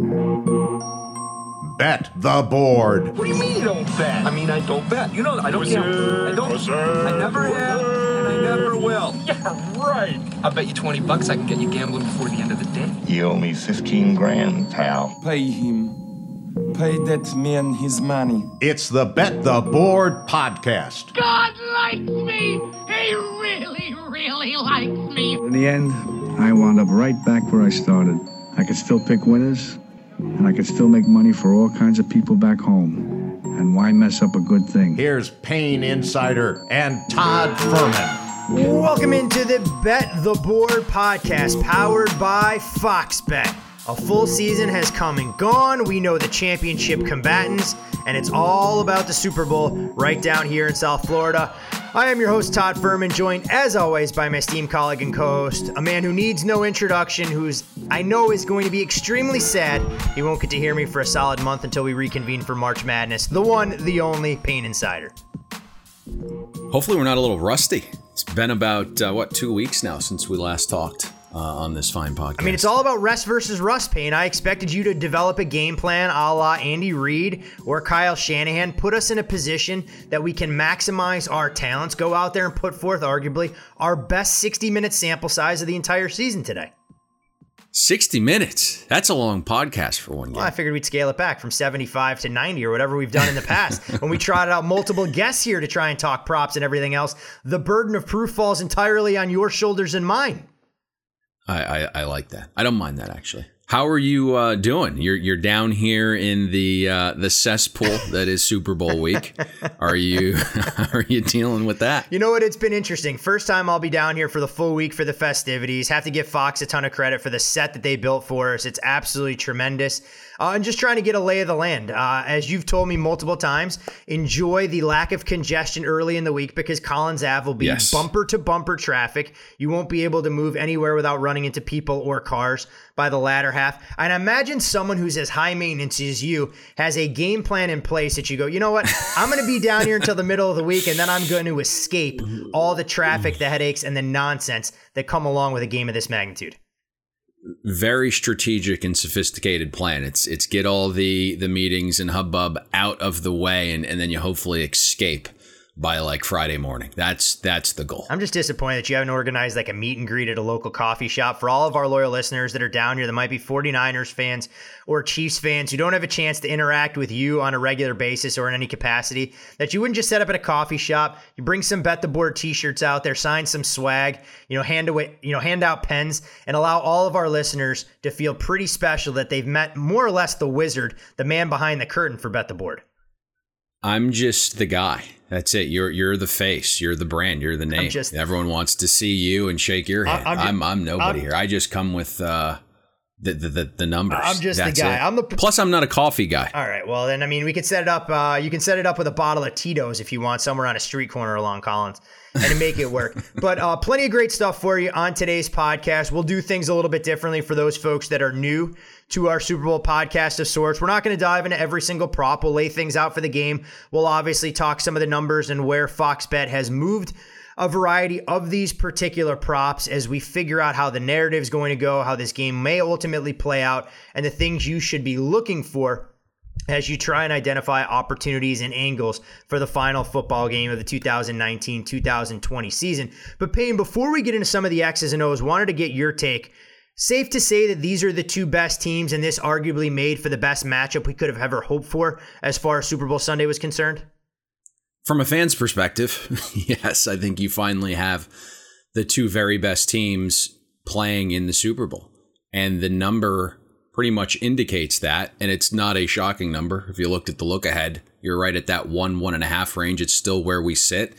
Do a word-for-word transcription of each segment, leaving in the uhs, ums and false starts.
Bet the board. What do you mean you don't bet? I mean, I don't bet. You know, I don't gamble. I don't. I never have, and I never will. Yeah, right. I'll bet you twenty bucks I can get you gambling before the end of the day. You owe me fifteen grand, pal. Pay him. Pay that man his money. It's the Bet the Board podcast. God likes me. He really, really likes me. In the end, I wound up right back where I started. I could still pick winners, and I could still make money for all kinds of people back home. And why mess up a good thing? Here's Payne Insider and Todd Fuhrman. Welcome into the Bet the Board podcast, powered by Fox Bet. A full season has come and gone. We know the championship combatants, and it's all about the Super Bowl right down here in South Florida. I am your host, Todd Fuhrman, joined as always by my esteemed colleague and co-host, a man who needs no introduction, who's I know is going to be extremely sad he won't get to hear me for a solid month until we reconvene for March Madness. The one, the only Payne Insider. Hopefully we're not a little rusty. It's been about, uh, what, two weeks now since we last talked. Uh, on this fine podcast. I mean, it's all about rest versus rust, Payne. I expected you to develop a game plan a la Andy Reid or Kyle Shanahan, put us in a position that we can maximize our talents, go out there and put forth arguably our best sixty-minute sample size of the entire season today. sixty minutes. That's a long podcast for one game. Well, I figured we'd scale it back from seventy-five to ninety or whatever we've done in the past. When we trotted out multiple guests here to try and talk props and everything else, the burden of proof falls entirely on your shoulders and mine. I, I, I like that. I don't mind that, actually. How are you uh, doing? You're you're down here in the uh, the cesspool that is Super Bowl week. Are you are you dealing with that? You know what? It's been interesting. First time I'll be down here for the full week for the festivities. Have to give Fox a ton of credit for the set that they built for us. It's absolutely tremendous. Uh, and just trying to get a lay of the land. Uh, as you've told me multiple times, enjoy the lack of congestion early in the week because Collins Ave will be yes. bumper to bumper traffic. You won't be able to move anywhere without running into people or cars by the latter half. And imagine someone who's as high maintenance as you has a game plan in place that you go, you know what? I'm going to be down here until the middle of the week, and then I'm going to escape all the traffic, the headaches, and the nonsense that come along with a game of this magnitude. Very strategic and sophisticated plan. It's it's get all the the meetings and hubbub out of the way, and, and then you hopefully escape by like Friday morning. That's that's the goal. I'm just disappointed that you haven't organized like a meet and greet at a local coffee shop for all of our loyal listeners that are down here that might be forty-niners fans or Chiefs fans who don't have a chance to interact with you on a regular basis or in any capacity, that you wouldn't just set up at a coffee shop, you bring some Bet the Board t-shirts out there, sign some swag, you know, hand away, you know, hand out pens, and allow all of our listeners to feel pretty special that they've met more or less the wizard, the man behind the curtain for Bet the Board. I'm just the guy. That's it. You're you're the face. You're the brand. You're the name. Just, Everyone wants to see you and shake your hand. I'm I'm, I'm, I'm nobody I'm, here. I just come with uh, the, the the the numbers. I'm just That's the guy. It. I'm the Plus, I'm not a coffee guy. All right. Well, then I mean, we can set it up. Uh, you can set it up with a bottle of Tito's if you want, somewhere on a street corner along Collins, and to make it work. But uh, plenty of great stuff for you on today's podcast. We'll do things a little bit differently for those folks that are new to our Super Bowl podcast of sorts. We're not going to dive into every single prop. We'll lay things out for the game. We'll obviously talk some of the numbers and where Fox Bet has moved a variety of these particular props as we figure out how the narrative is going to go, how this game may ultimately play out, and the things you should be looking for as you try and identify opportunities and angles for the final football game of the two thousand nineteen two thousand twenty season. But Payne, before we get into some of the X's and O's, wanted to get your take. Safe to say that these are the two best teams, and this arguably made for the best matchup we could have ever hoped for as far as Super Bowl Sunday was concerned? From a fan's perspective, yes, I think you finally have the two very best teams playing in the Super Bowl. And the number pretty much indicates that, and it's not a shocking number. If you looked at the look ahead, you're right at that one, one and a half range. It's still where we sit.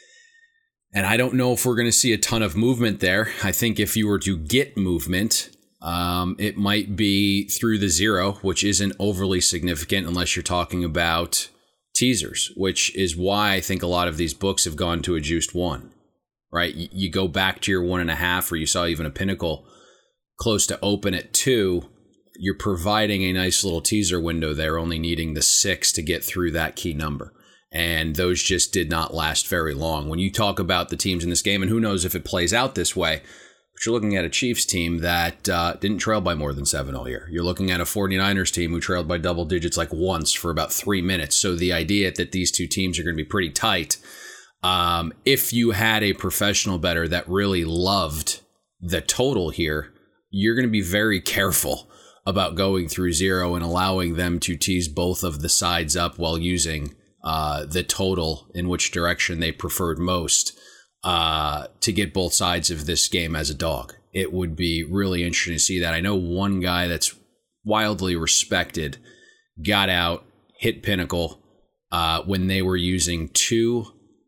And I don't know if we're going to see a ton of movement there. I think if you were to get movement, um, it might be through the zero, which isn't overly significant unless you're talking about teasers, which is why I think a lot of these books have gone to a juiced one, right? You go back to your one and a half, or you saw even a Pinnacle close to open at two. You're providing a nice little teaser window there, only needing the six to get through that key number. And those just did not last very long. When you talk about the teams in this game, and who knows if it plays out this way, But you're looking at a Chiefs team that uh, didn't trail by more than seven all year. You're looking at a 49ers team who trailed by double digits like once for about three minutes. So the idea that these two teams are going to be pretty tight, um, if you had a professional bettor that really loved the total here, you're going to be very careful about going through zero and allowing them to tease both of the sides up while using uh, the total in which direction they preferred most uh, to get both sides of this game as a dog. It would be really interesting to see that. I know one guy that's wildly respected got out, hit Pinnacle uh, when they were using two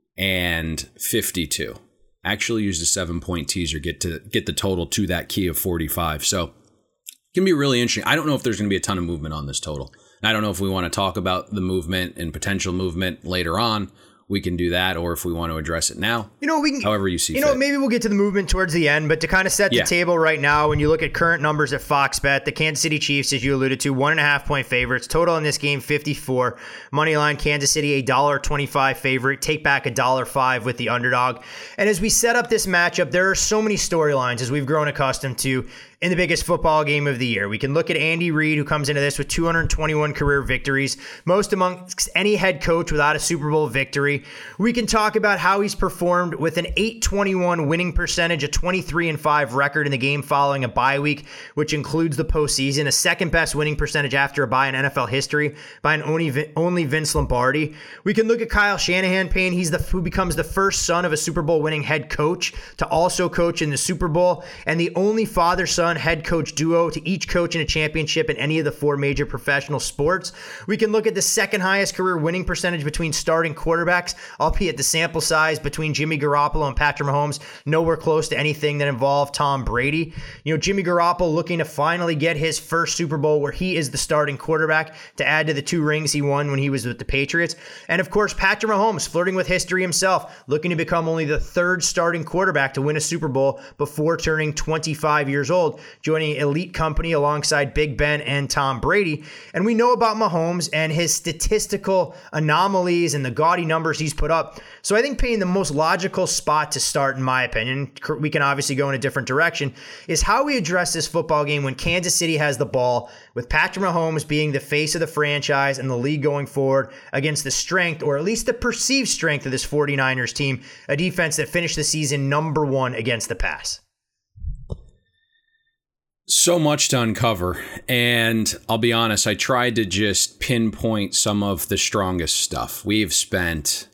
and fifty-two. Actually used a seven-point teaser get to get the total to that key of forty-five. So can be really interesting. I don't know if there's going to be a ton of movement on this total. I don't know if we want to talk about the movement and potential movement later on. We can do that, or if we want to address it now. You know, we can. However you see You fit. know, maybe we'll get to the movement towards the end, but to kind of set the Yeah. table right now, when you look at current numbers at Fox Bet, the Kansas City Chiefs, as you alluded to, one and a half point favorites. Total in this game, fifty-four. Money line, Kansas City, a one dollar twenty-five favorite. Take back a one dollar five with the underdog. And as we set up this matchup, there are so many storylines, as we've grown accustomed to, in the biggest football game of the year. We can look at Andy Reid, who comes into this with two hundred twenty-one career victories, most amongst any head coach without a Super Bowl victory. We can talk about how he's performed with an eight twenty-one winning percentage, a twenty-three and five record in the game following a bye week, which includes the postseason, a second best winning percentage after a bye in N F L history by an only, only Vince Lombardi. We can look at Kyle Shanahan, Payne. He's the who becomes the first son of a Super Bowl winning head coach to also coach in the Super Bowl, and the only father-son head coach duo to each coach in a championship in any of the four major professional sports. We can look at the second highest career winning percentage between starting quarterbacks, albeit the sample size between Jimmy Garoppolo and Patrick Mahomes nowhere close to anything that involved Tom Brady. You know, Jimmy Garoppolo looking to finally get his first Super Bowl where he is the starting quarterback to add to the two rings he won when he was with the Patriots. And of course, Patrick Mahomes flirting with history himself, looking to become only the third starting quarterback to win a Super Bowl before turning twenty-five years old, joining elite company alongside Big Ben and Tom Brady. And we know about Mahomes and his statistical anomalies and the gaudy numbers he's put up. So I think, Payne, the most logical spot to start, in my opinion, we can obviously go in a different direction, is how we address this football game when Kansas City has the ball, with Patrick Mahomes being the face of the franchise and the league going forward against the strength, or at least the perceived strength, of this 49ers team, a defense that finished the season number one against the pass. So much to uncover, and I'll be honest, I tried to just pinpoint some of the strongest stuff. We've spent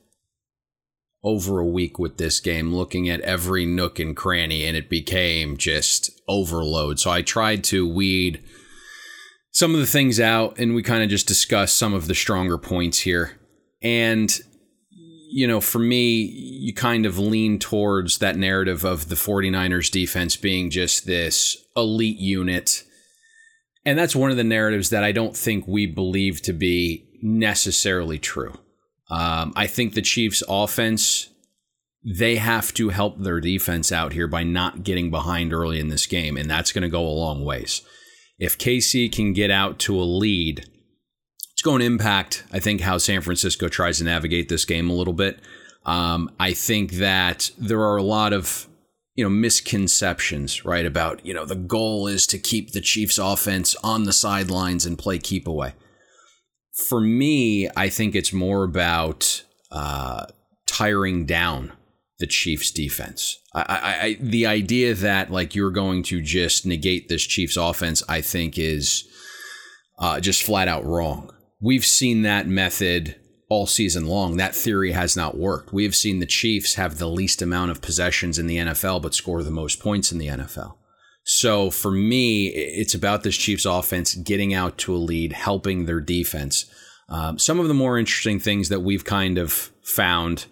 over a week with this game looking at every nook and cranny, and it became just overload. So I tried to weed some of the things out, and we kind of just discussed some of the stronger points here. And you know, for me, you kind of lean towards that narrative of the 49ers defense being just this elite unit. And that's one of the narratives that I don't think we believe to be necessarily true. Um, I think the Chiefs offense, they have to help their defense out here by not getting behind early in this game. And that's going to go a long ways. If K C can get out to a lead, it's going to impact, I think, how San Francisco tries to navigate this game a little bit. Um, I think that there are a lot of, you know, misconceptions, right, about, you know, the goal is to keep the Chiefs offense on the sidelines and play keep away. For me, I think it's more about uh, tiring down the Chiefs defense. I, I, I, the idea that, like, you're going to just negate this Chiefs offense, I think is uh, just flat out wrong. We've seen that method all season long. That theory has not worked. We have seen the Chiefs have the least amount of possessions in the N F L, but score the most points in the N F L. So for me, it's about this Chiefs offense getting out to a lead, helping their defense. Um, some of the more interesting things that we've kind of found,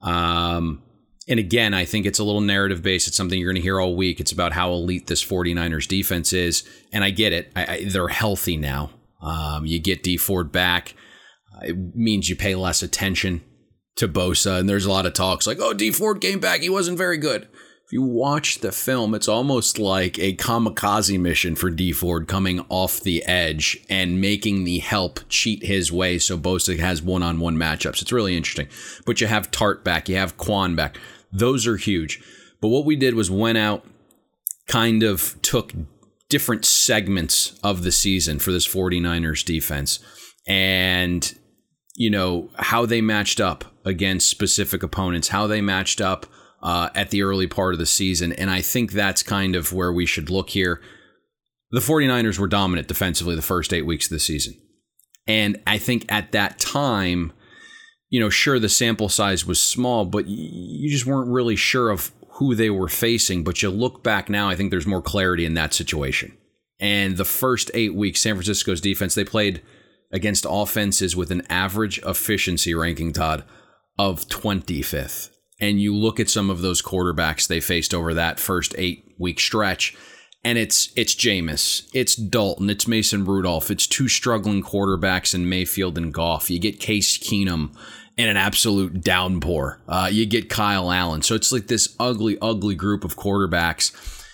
um, and again, I think it's a little narrative based. It's something you're going to hear all week. It's about how elite this 49ers defense is. And I get it. I, I, they're healthy now. Um, you get Dee Ford back. Uh, it means you pay less attention to Bosa. And there's a lot of talks like, oh, Dee Ford came back. He wasn't very good. If you watch the film, it's almost like a kamikaze mission for Dee Ford coming off the edge and making the help cheat his way so Bosa has one-on-one matchups. It's really interesting. But you have Tart back. You have Quan back. Those are huge. But what we did was went out kind of took different segments of the season for this 49ers defense and, you know, how they matched up against specific opponents, how they matched up uh, at the early part of the season. And I think that's kind of where we should look here. The 49ers were dominant defensively the first eight weeks of the season. And I think at that time, you know, sure, the sample size was small, but you just weren't really sure of who they were facing. But you look back now, I think there's more clarity in that situation. And the first eight weeks, San Francisco's defense, they played against offenses with an average efficiency ranking, Todd, of twenty-fifth. And you look at some of those quarterbacks they faced over that first eight-week stretch, and it's it's Jameis, it's Dalton, it's Mason Rudolph, it's two struggling quarterbacks in Mayfield and Goff. You get Case Keenum in an absolute downpour. Uh, you get Kyle Allen. So it's like this ugly, ugly group of quarterbacks.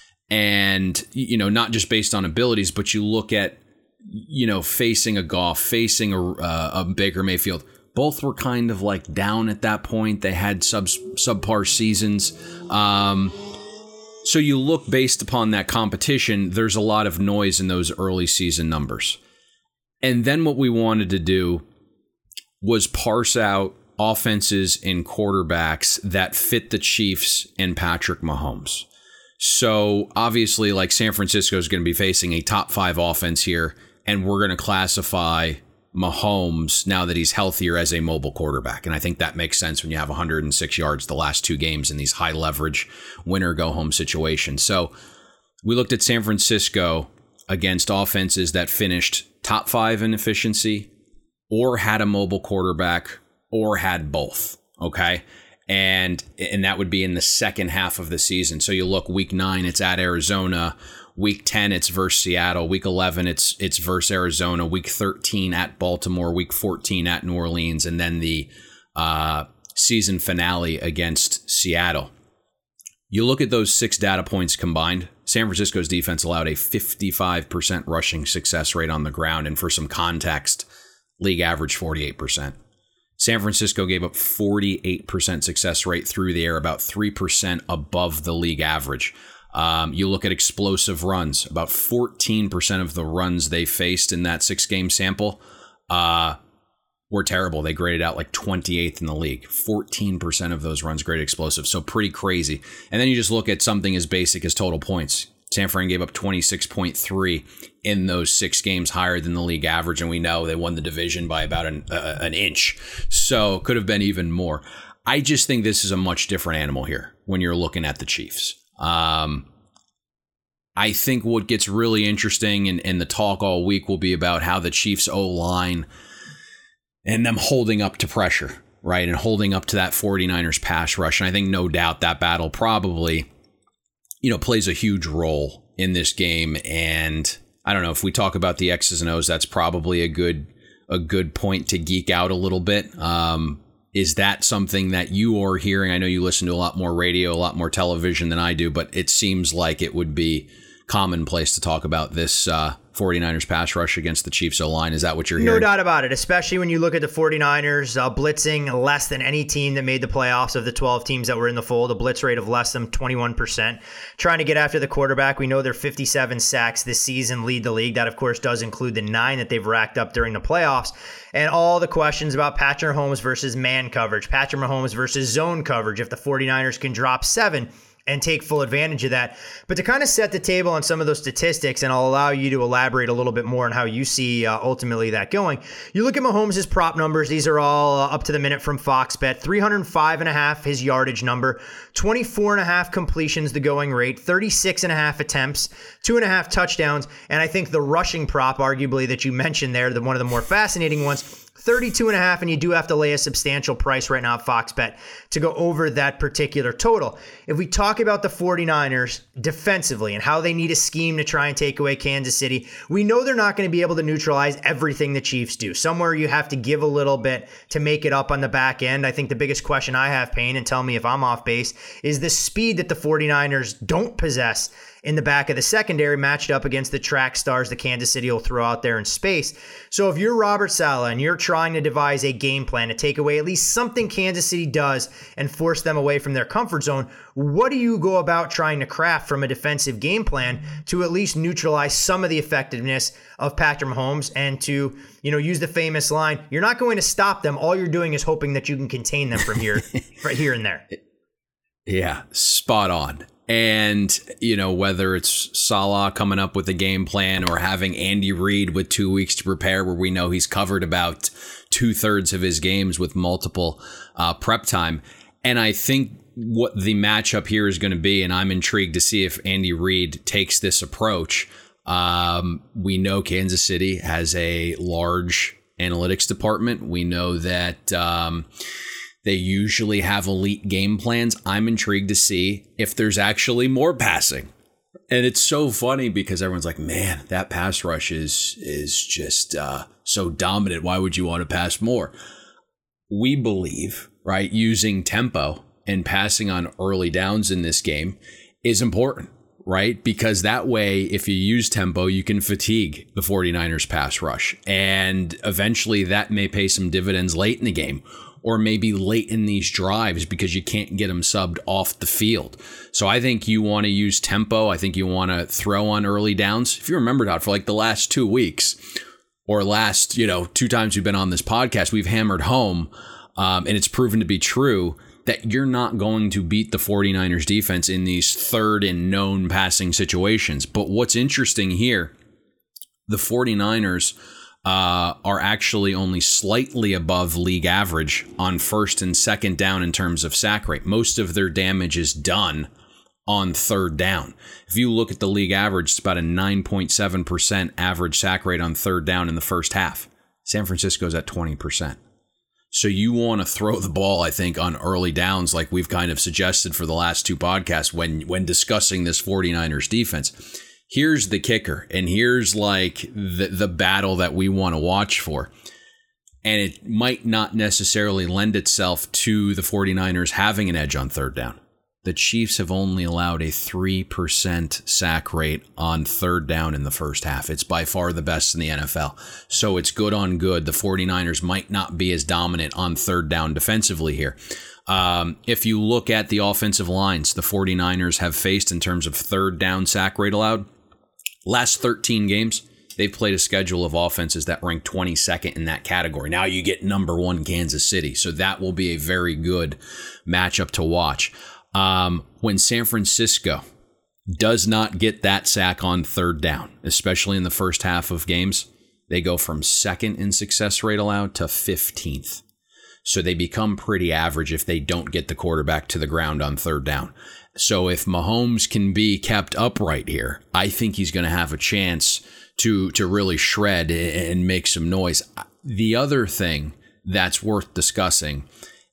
And, you know, not just based on abilities, but you look at, you know, facing a Goff, facing a, uh, a Baker Mayfield. Both were kind of like down at that point. They had sub subpar seasons. Um, so you look based upon that competition, there's a lot of noise in those early season numbers. And then what we wanted to do was parse out offenses and quarterbacks that fit the Chiefs and Patrick Mahomes. So obviously, like, San Francisco is going to be facing a top five offense here, and we're going to classify Mahomes, now that he's healthier, as a mobile quarterback. And I think that makes sense when you have one hundred six yards the last two games in these high leverage winner go home situations. So we looked at San Francisco against offenses that finished top five in efficiency or had a mobile quarterback or had both. Okay. And and that would be in the second half of the season. So you look, week nine, it's at Arizona. Week ten, it's versus Seattle. Week eleven, it's it's versus Arizona. Week thirteen at Baltimore. Week fourteen at New Orleans. And then the uh, season finale against Seattle. You look at those six data points combined, San Francisco's defense allowed a fifty-five percent rushing success rate on the ground. And for some context, league average forty-eight percent. San Francisco gave up forty-eight percent success rate through the air, about three percent above the league average. Um, you look at explosive runs, about fourteen percent of the runs they faced in that six-game sample uh, were terrible. They graded out like twenty-eighth in the league. fourteen percent of those runs graded explosive, so pretty crazy. And then you just look at something as basic as total points. San Fran gave up twenty-six point three in those six games, higher than the league average, and we know they won the division by about an, uh, an inch, so could have been even more. I just think this is a much different animal here when you're looking at the Chiefs. Um, I think what gets really interesting, and, and the talk all week will be about how the Chiefs O-line and them holding up to pressure, right, and holding up to that 49ers pass rush. And I think no doubt that battle probably, you know, plays a huge role in this game. And I don't know, if we talk about the X's and O's, that's probably a good a good point to geek out a little bit. Um, is that something that you are hearing? I know you listen to a lot more radio, a lot more television than I do, but it seems like it would be commonplace to talk about this uh, 49ers pass rush against the Chiefs O-line. Is that what you're hearing? No doubt about it, especially when you look at the 49ers uh, blitzing less than any team that made the playoffs of the twelve teams that were in the fold, a blitz rate of less than twenty-one percent. Trying to get after the quarterback. We know their fifty-seven sacks this season lead the league. That, of course, does include the nine that they've racked up during the playoffs. And all the questions about Patrick Mahomes versus man coverage, Patrick Mahomes versus zone coverage, if the 49ers can drop seven and take full advantage of that. But to kind of set the table on some of those statistics, and I'll allow you to elaborate a little bit more on how you see uh, ultimately that going. You look at Mahomes' prop numbers. These are all uh, up to the minute from Fox Bet. three oh five and a half his yardage number, twenty-four and a half completions the going rate, thirty-six and a half attempts, two and a half touchdowns. And I think the rushing prop, arguably, that you mentioned there, the one of the more fascinating ones, thirty-two and a half, and you do have to lay a substantial price right now at Fox Bet to go over that particular total. If we talk about the 49ers defensively and how they need a scheme to try and take away Kansas City, we know they're not going to be able to neutralize everything the Chiefs do. Somewhere you have to give a little bit to make it up on the back end. I think the biggest question I have, Payne, and tell me if I'm off base, is the speed that the 49ers don't possess in the back of the secondary matched up against the track stars that Kansas City will throw out there in space. So if you're Robert Saleh and you're trying to devise a game plan to take away at least something Kansas City does and force them away from their comfort zone, what do you go about trying to craft from a defensive game plan to at least neutralize some of the effectiveness of Patrick Mahomes and to, you know, use the famous line, you're not going to stop them. All you're doing is hoping that you can contain them from here, from here and there. Yeah, spot on. And, you know, whether it's Saleh coming up with a game plan or having Andy Reid with two weeks to prepare, where we know he's covered about two thirds of his games with multiple uh, prep time. And I think what the matchup here is going to be, and I'm intrigued to see if Andy Reid takes this approach. Um, we know Kansas City has a large analytics department. We know that um, they usually have elite game plans. I'm intrigued to see if there's actually more passing. And it's so funny because everyone's like, man, that pass rush is is just uh, so dominant. Why would you want to pass more? We believe, right, using tempo and passing on early downs in this game is important, right? Because that way, if you use tempo, you can fatigue the 49ers pass rush. And eventually that may pay some dividends late in the game, or maybe late in these drives because you can't get them subbed off the field. So I think you want to use tempo. I think you want to throw on early downs. If you remember that for like the last two weeks or last, you know, two times we've been on this podcast, we've hammered home, um, and it's proven to be true, that you're not going to beat the 49ers defense in these third and known passing situations. But what's interesting here, the 49ers uh, are actually only slightly above league average on first and second down in terms of sack rate. Most of their damage is done on third down. If you look at the league average, it's about a nine point seven percent average sack rate on third down in the first half. San Francisco's at twenty percent. So you want to throw the ball, I think, on early downs like we've kind of suggested for the last two podcasts when, when discussing this 49ers defense. Here's the kicker, and here's like the, the battle that we want to watch for. And it might not necessarily lend itself to the 49ers having an edge on third down. The Chiefs have only allowed a three percent sack rate on third down in the first half. It's by far the best in the N F L. So it's good on good. The 49ers might not be as dominant on third down defensively here. Um, if you look at the offensive lines the 49ers have faced in terms of third down sack rate allowed, last thirteen games, they've played a schedule of offenses that rank twenty-second in that category. Now you get number one Kansas City. So that will be a very good matchup to watch. Um, when San Francisco does not get that sack on third down, especially in the first half of games, they go from second in success rate allowed to fifteenth. So they become pretty average if they don't get the quarterback to the ground on third down. So if Mahomes can be kept upright here, I think he's going to have a chance to, to really shred and make some noise. The other thing that's worth discussing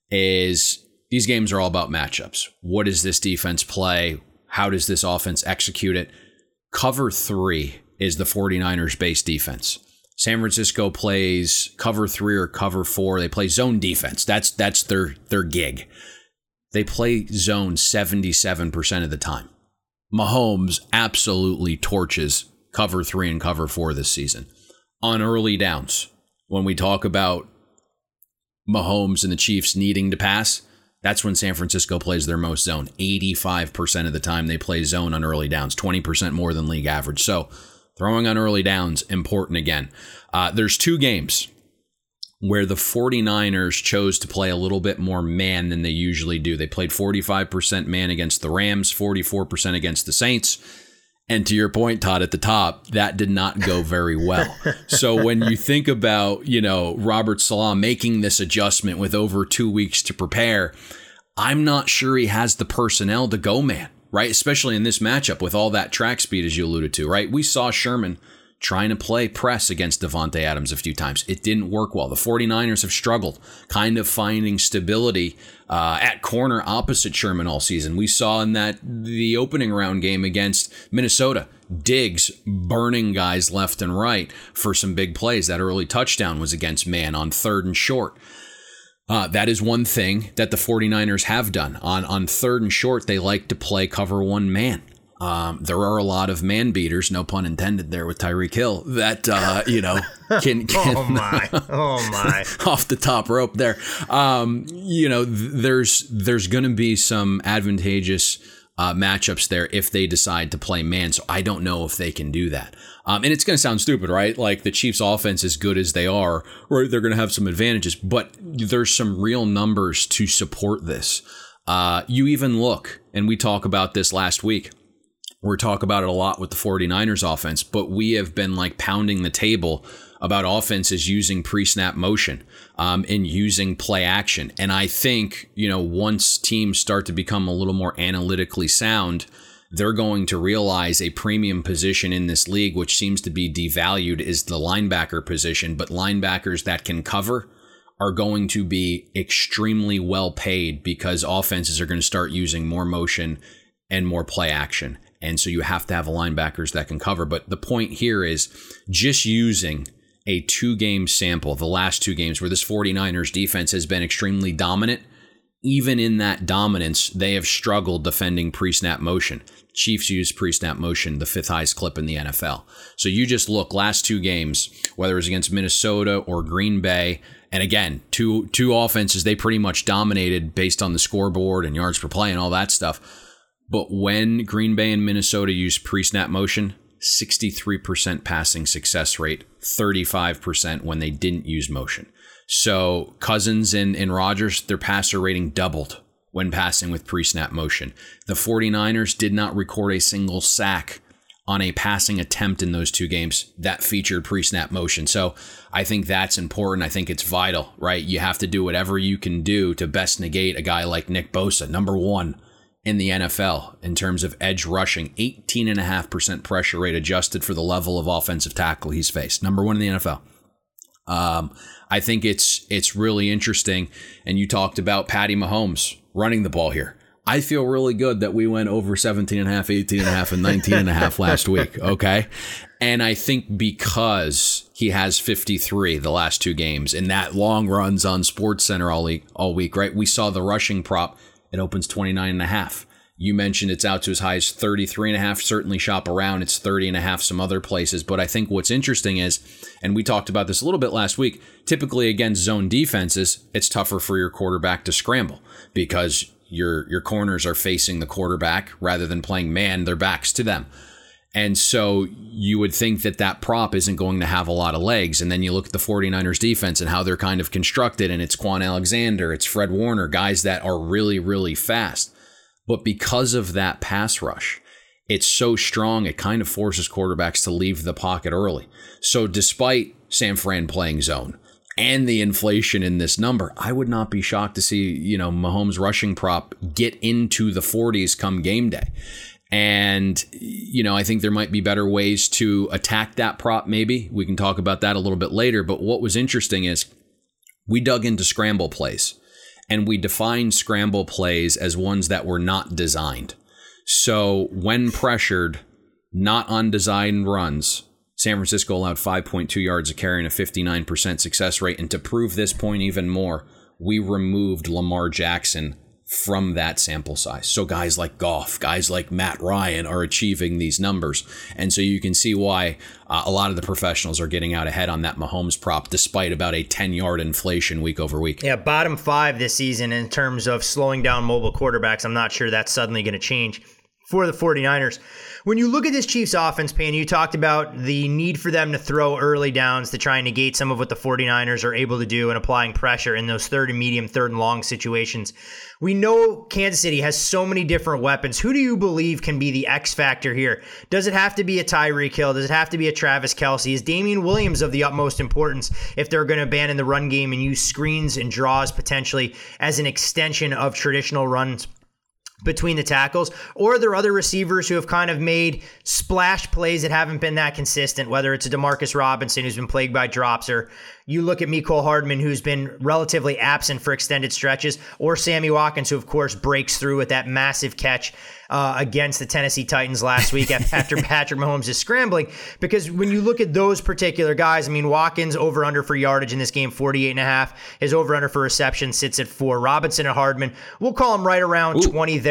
is these games are all about matchups. What does this defense play? How does this offense execute it? Cover three is the 49ers base defense. San Francisco plays cover three or cover four. They play zone defense. That's that's their, their gig. They play zone seventy-seven percent of the time. Mahomes absolutely torches cover three and cover four this season. On early downs, when we talk about Mahomes and the Chiefs needing to pass, that's when San Francisco plays their most zone. eighty-five percent of the time they play zone on early downs, twenty percent more than league average. So throwing on early downs, important again. Uh, there's two games where the 49ers chose to play a little bit more man than they usually do. They played forty-five percent man against the Rams, forty-four percent against the Saints. And to your point, Todd, at the top, that did not go very well. So when you think about, you know, Robert Saleh making this adjustment with over two weeks to prepare, I'm not sure he has the personnel to go man, right? Especially in this matchup with all that track speed, as you alluded to, right? We saw Sherman trying to play press against Davante Adams a few times. It didn't work well. The 49ers have struggled kind of finding stability uh, at corner opposite Sherman all season. We saw in that the opening round game against Minnesota, Diggs burning guys left and right for some big plays. That early touchdown was against man on third and short. Uh, that is one thing that the 49ers have done. On, on third and short, they like to play cover one man. Um, there are a lot of man beaters, no pun intended there with Tyreek Hill, that, uh, you know, can, can oh my, oh my, off the top rope there. Um, you know, th- there's, there's going to be some advantageous uh, matchups there if they decide to play man. So I don't know if they can do that. Um, and it's going to sound stupid, right? Like the Chiefs offense, as good as they are, right, they're going to have some advantages, but there's some real numbers to support this. Uh, you even look, and we talk about this last week. We're talking about it a lot with the 49ers offense, but we have been like pounding the table about offenses using pre-snap motion um, and using play action. And I think, you know, once teams start to become a little more analytically sound, they're going to realize a premium position in this league, which seems to be devalued, is the linebacker position. But linebackers that can cover are going to be extremely well paid because offenses are going to start using more motion and more play action. And so you have to have linebackers that can cover. But the point here is just using a two-game sample, the last two games where this 49ers defense has been extremely dominant. Even in that dominance, they have struggled defending pre-snap motion. Chiefs use pre-snap motion, the fifth highest clip in the N F L. So you just look, last two games, whether it was against Minnesota or Green Bay, and again, two two offenses, they pretty much dominated based on the scoreboard and yards per play and all that stuff. But when Green Bay and Minnesota used pre-snap motion, sixty-three percent passing success rate, thirty-five percent when they didn't use motion. So Cousins and, and Rodgers, their passer rating doubled when passing with pre-snap motion. The 49ers did not record a single sack on a passing attempt in those two games that featured pre-snap motion. So I think that's important. I think it's vital, right? You have to do whatever you can do to best negate a guy like Nick Bosa, number one in the N F L in terms of edge rushing, eighteen point five percent pressure rate adjusted for the level of offensive tackle he's faced. Number one in the N F L. Um, I think it's it's really interesting. And you talked about Patty Mahomes running the ball here. I feel really good that we went over seventeen and a half, eighteen and a half, and nineteen and a half last week. Okay. And I think because he has fifty-three the last two games and that long runs on SportsCenter all week, all week, right? We saw the rushing prop. It opens twenty-nine and a half. You mentioned it's out to as high as thirty-three and a half. Certainly shop around. It's thirty and a half some other places. But I think what's interesting is, and we talked about this a little bit last week, typically against zone defenses, it's tougher for your quarterback to scramble because your your corners are facing the quarterback rather than playing man, their backs to them. And so you would think that that prop isn't going to have a lot of legs. And then you look at the 49ers defense and how they're kind of constructed, and it's Quan Alexander, it's Fred Warner, guys that are really, really fast. But because of that pass rush, it's so strong, it kind of forces quarterbacks to leave the pocket early. So despite San Fran playing zone and the inflation in this number, I would not be shocked to see, you know, Mahomes rushing prop get into the forties come game day. And, you know, I think there might be better ways to attack that prop, maybe. We can talk about that a little bit later. But what was interesting is we dug into scramble plays, and we defined scramble plays as ones that were not designed. So when pressured, not on designed runs, San Francisco allowed five point two yards a carry and a fifty-nine percent success rate. And to prove this point even more, we removed Lamar Jackson from that sample size. So guys like Goff, guys like Matt Ryan are achieving these numbers. And so you can see why uh, a lot of the professionals are getting out ahead on that Mahomes prop, despite about a ten-yard inflation week over week. Yeah, bottom five this season in terms of slowing down mobile quarterbacks. I'm not sure that's suddenly going to change for the 49ers. When you look at this Chiefs offense, Payne, you talked about the need for them to throw early downs to try and negate some of what the 49ers are able to do in applying pressure in those third and medium, third and long situations. We know Kansas City has so many different weapons. Who do you believe can be the X factor here? Does it have to be a Tyreek Hill? Does it have to be a Travis Kelce? Is Damian Williams of the utmost importance if they're going to abandon the run game and use screens and draws potentially as an extension of traditional runs between the tackles? Or are there other receivers who have kind of made splash plays that haven't been that consistent, whether it's a Demarcus Robinson who's been plagued by drops, or you look at Mecole Hardman who's been relatively absent for extended stretches, or Sammy Watkins who of course breaks through with that massive catch uh, against the Tennessee Titans last week after Patrick Mahomes is scrambling. Because when you look at those particular guys, I mean, Watkins over under for yardage in this game, forty-eight and a half. His over under for reception sits at four. Robinson and Hardman, we'll call him right around Ooh. twenty there.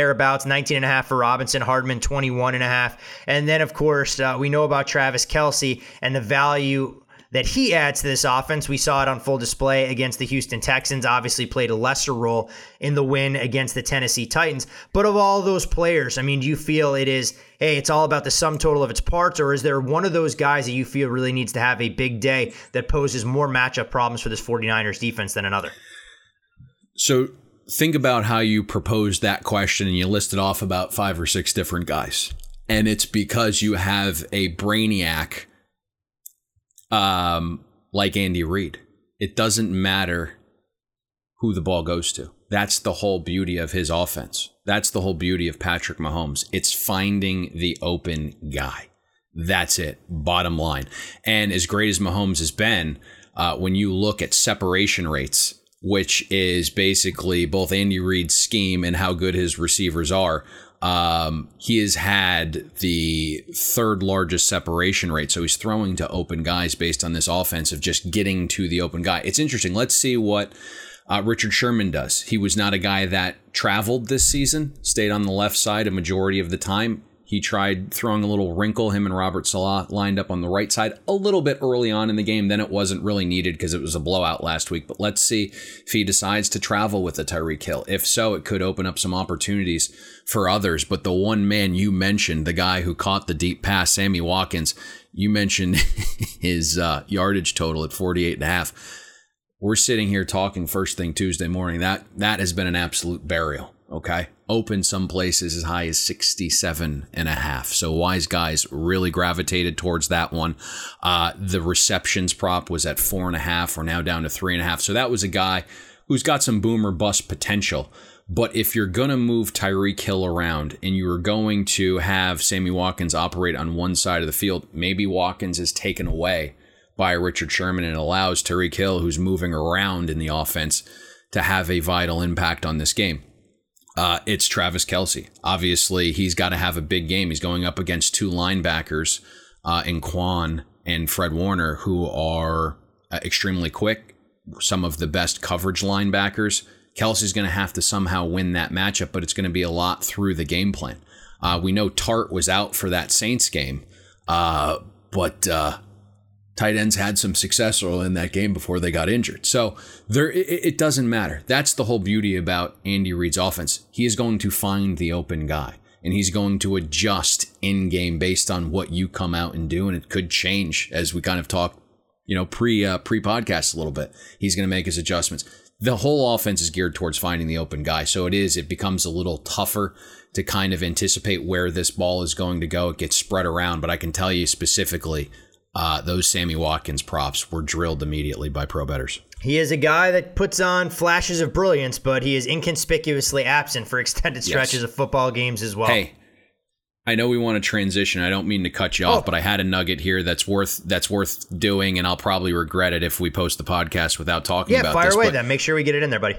thereabouts, nineteen and a half for Robinson, Hardman twenty-one and a half. And then, of course, uh, we know about Travis Kelce and the value that he adds to this offense. We saw it on full display against the Houston Texans, obviously played a lesser role in the win against the Tennessee Titans. But of all those players, I mean, do you feel it is, hey, it's all about the sum total of its parts, or is there one of those guys that you feel really needs to have a big day that poses more matchup problems for this 49ers defense than another? So think about how you proposed that question and you listed off about five or six different guys. And it's because you have a brainiac Um, like Andy Reid. It doesn't matter who the ball goes to. That's the whole beauty of his offense. That's the whole beauty of Patrick Mahomes. It's finding the open guy. That's it. Bottom line. And as great as Mahomes has been, uh, when you look at separation rates, which is basically both Andy Reid's scheme and how good his receivers are, Um, he has had the third largest separation rate. So he's throwing to open guys based on this offense of just getting to the open guy. It's interesting. Let's see what uh, Richard Sherman does. He was not a guy that traveled this season, stayed on the left side a majority of the time. He tried throwing a little wrinkle. Him and Robert Salah lined up on the right side a little bit early on in the game. Then it wasn't really needed because it was a blowout last week. But let's see if he decides to travel with a Tyreek Hill. If so, it could open up some opportunities for others. But the one man you mentioned, the guy who caught the deep pass, Sammy Watkins, you mentioned his uh, yardage total at forty-eight and a half. We're sitting here talking first thing Tuesday morning. That that has been an absolute burial. Okay. Open some places as high as sixty-seven and a half. So wise guys really gravitated towards that one. Uh, the receptions prop was at four and a half. We're now down to three and a half. So that was a guy who's got some boomer bust potential. But if you're going to move Tyreek Hill around and you are going to have Sammy Watkins operate on one side of the field, maybe Watkins is taken away by Richard Sherman and allows Tyreek Hill, who's moving around in the offense, to have a vital impact on this game. Uh, it's Travis Kelce. Obviously, he's got to have a big game. He's going up against two linebackers uh, in Quan and Fred Warner, who are uh, extremely quick, some of the best coverage linebackers. Kelce's going to have to somehow win that matchup, but it's going to be a lot through the game plan. Uh, we know Tart was out for that Saints game, uh, but uh, tight ends had some success early in that game before they got injured. So there, it, it doesn't matter. That's the whole beauty about Andy Reid's offense. He is going to find the open guy, and he's going to adjust in-game based on what you come out and do, and it could change as we kind of talk, you know, pre, uh, pre-podcast a little bit. He's going to make his adjustments. The whole offense is geared towards finding the open guy. So it is, it becomes a little tougher to kind of anticipate where this ball is going to go. It gets spread around, but I can tell you specifically, uh, those Sammy Watkins props were drilled immediately by pro bettors. He is a guy that puts on flashes of brilliance, but he is inconspicuously absent for extended stretches yes. of football games as well. Hey, I know we want to transition. I don't mean to cut you oh. off, but I had a nugget here that's worth that's worth doing, and I'll probably regret it if we post the podcast without talking yeah, about fire this. away but then. Make sure we get it in there, buddy.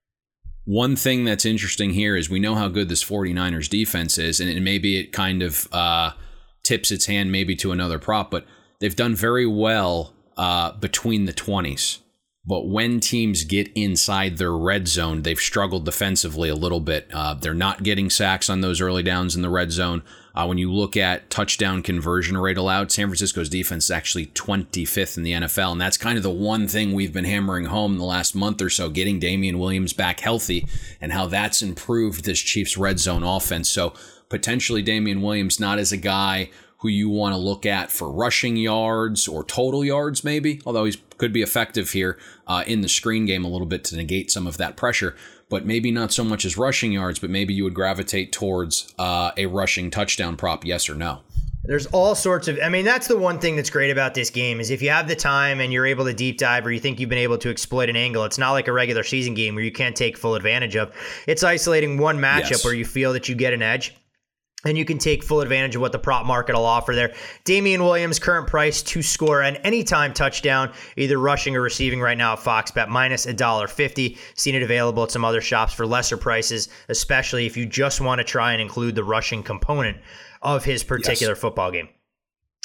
One thing that's interesting here is we know how good this 49ers defense is, and maybe it kind of uh, tips its hand maybe to another prop, but they've done very well uh, between the twenties. But when teams get inside their red zone, they've struggled defensively a little bit. Uh, they're not getting sacks on those early downs in the red zone. Uh, when you look at touchdown conversion rate allowed, San Francisco's defense is actually twenty-fifth in the N F L. And that's kind of the one thing we've been hammering home the last month or so, getting Damian Williams back healthy and how that's improved this Chiefs red zone offense. So potentially Damian Williams not as a guy who you want to look at for rushing yards or total yards maybe, although he could be effective here uh, in the screen game a little bit to negate some of that pressure, but maybe not so much as rushing yards, but maybe you would gravitate towards uh, a rushing touchdown prop, yes or no. There's all sorts of, I mean, that's the one thing that's great about this game is if you have the time and you're able to deep dive or you think you've been able to exploit an angle, it's not like a regular season game where you can't take full advantage of. It's isolating one matchup yes. where you feel that you get an edge. And you can take full advantage of what the prop market will offer there. Damian Williams, current price to score an anytime touchdown, either rushing or receiving right now at Fox Bet, minus one dollar fifty. Seen it available at some other shops for lesser prices, especially if you just want to try and include the rushing component of his particular yes. football game.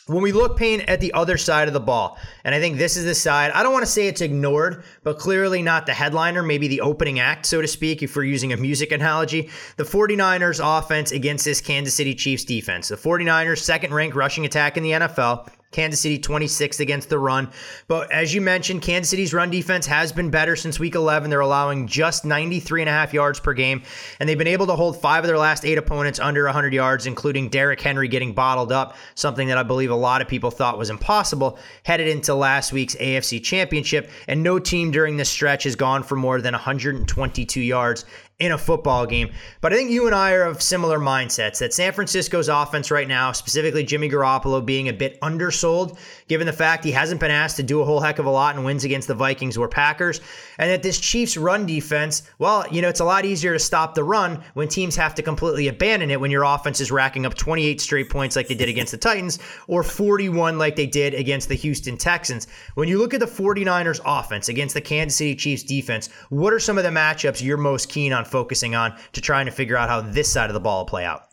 When we look, Payne, at the other side of the ball, and I think this is the side, I don't want to say it's ignored, but clearly not the headliner, maybe the opening act, so to speak, if we're using a music analogy. The 49ers offense against this Kansas City Chiefs defense. The 49ers second-ranked rushing attack in the N F L. Kansas City twenty-sixth against the run. But as you mentioned, Kansas City's run defense has been better since week eleven. They're allowing just ninety-three and a half yards per game, and they've been able to hold five of their last eight opponents under one hundred yards, including Derrick Henry getting bottled up, something that I believe a lot of people thought was impossible headed into last week's A F C Championship. And no team during this stretch has gone for more than one hundred twenty-two yards in a football game. But I think you and I are of similar mindsets, that San Francisco's offense right now, specifically Jimmy Garoppolo, being a bit undersold, given the fact he hasn't been asked to do a whole heck of a lot in wins against the Vikings or Packers, and that this Chiefs run defense, well, you know, it's a lot easier to stop the run when teams have to completely abandon it when your offense is racking up twenty-eight straight points like they did against the Titans, or forty-one like they did against the Houston Texans. When you look at the 49ers offense against the Kansas City Chiefs defense, what are some of the matchups you're most keen on focusing on to trying to figure out how this side of the ball will play out?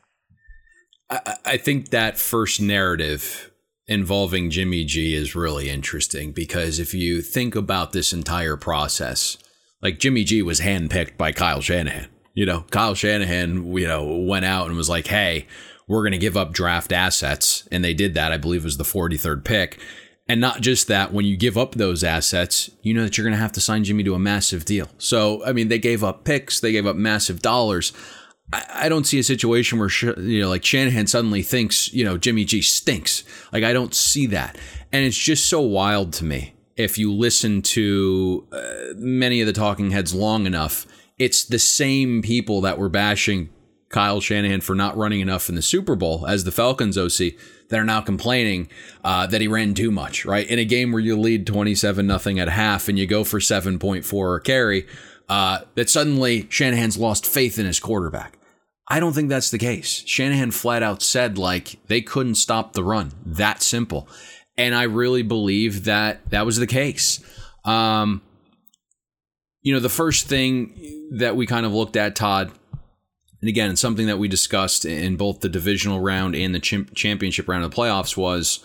I, I think that first narrative involving Jimmy G is really interesting, because if you think about this entire process, like Jimmy G was handpicked by Kyle Shanahan. You know, Kyle Shanahan, you know, went out and was like, hey, we're going to give up draft assets. And they did that. I believe it was the forty-third pick. And not just that, when you give up those assets, you know that you're going to have to sign Jimmy to a massive deal. So, I mean, they gave up picks, they gave up massive dollars. I, I don't see a situation where, you know, like Shanahan suddenly thinks, you know, Jimmy G stinks. Like, I don't see that. And it's just so wild to me. If you listen to uh, many of the talking heads long enough, it's the same people that were bashing Kyle Shanahan for not running enough in the Super Bowl as the Falcons O C that are now complaining uh, that he ran too much, right? In a game where you lead twenty-seven nothing at half and you go for seven point four a carry, uh, that suddenly Shanahan's lost faith in his quarterback. I don't think that's the case. Shanahan flat out said, like, they couldn't stop the run. That simple. And I really believe that that was the case. Um, you know, the first thing that we kind of looked at, Todd, and again, it's something that we discussed in both the divisional round and the ch- championship round of the playoffs, was,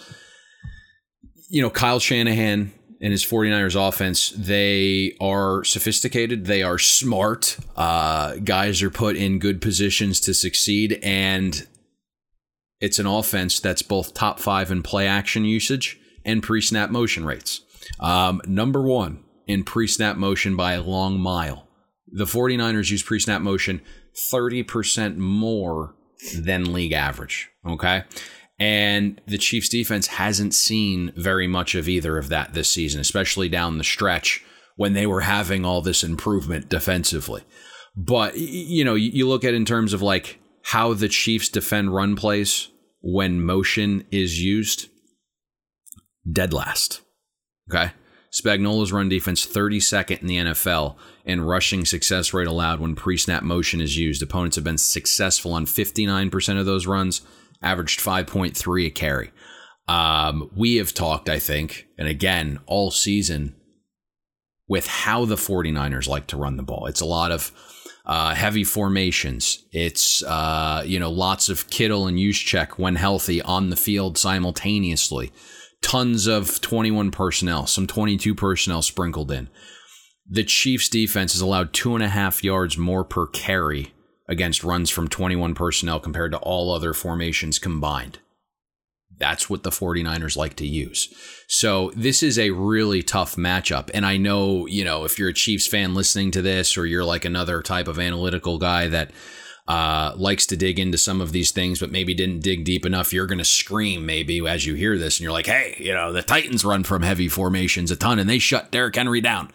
you know, Kyle Shanahan and his 49ers offense, they are sophisticated. They are smart. Uh, guys are put in good positions to succeed. And it's an offense that's both top five in play action usage and pre-snap motion rates. Um, number one in pre-snap motion by a long mile. The 49ers use pre-snap motion thirty percent more than league average, okay? And the Chiefs defense hasn't seen very much of either of that this season, especially down the stretch when they were having all this improvement defensively. But, you know, you look at it in terms of like how the Chiefs defend run plays when motion is used, dead last, okay? Spagnuolo's run defense thirty-second in the N F L in rushing success rate allowed when pre-snap motion is used. Opponents have been successful on fifty-nine percent of those runs, averaged five point three a carry. Um, we have talked, I think, and again, all season, with how the 49ers like to run the ball. It's a lot of uh, heavy formations. It's, uh, you know, lots of Kittle and Juszczyk when healthy on the field simultaneously. Tons of twenty-one personnel, some twenty-two personnel sprinkled in. The Chiefs defense has allowed two and a half yards more per carry against runs from twenty-one personnel compared to all other formations combined. That's what the 49ers like to use. So this is a really tough matchup. And I know, you know, if you're a Chiefs fan listening to this, or you're like another type of analytical guy that Uh, likes to dig into some of these things, but maybe didn't dig deep enough, you're going to scream maybe as you hear this, and you're like, hey, you know, the Titans run from heavy formations a ton, and they shut Derrick Henry down.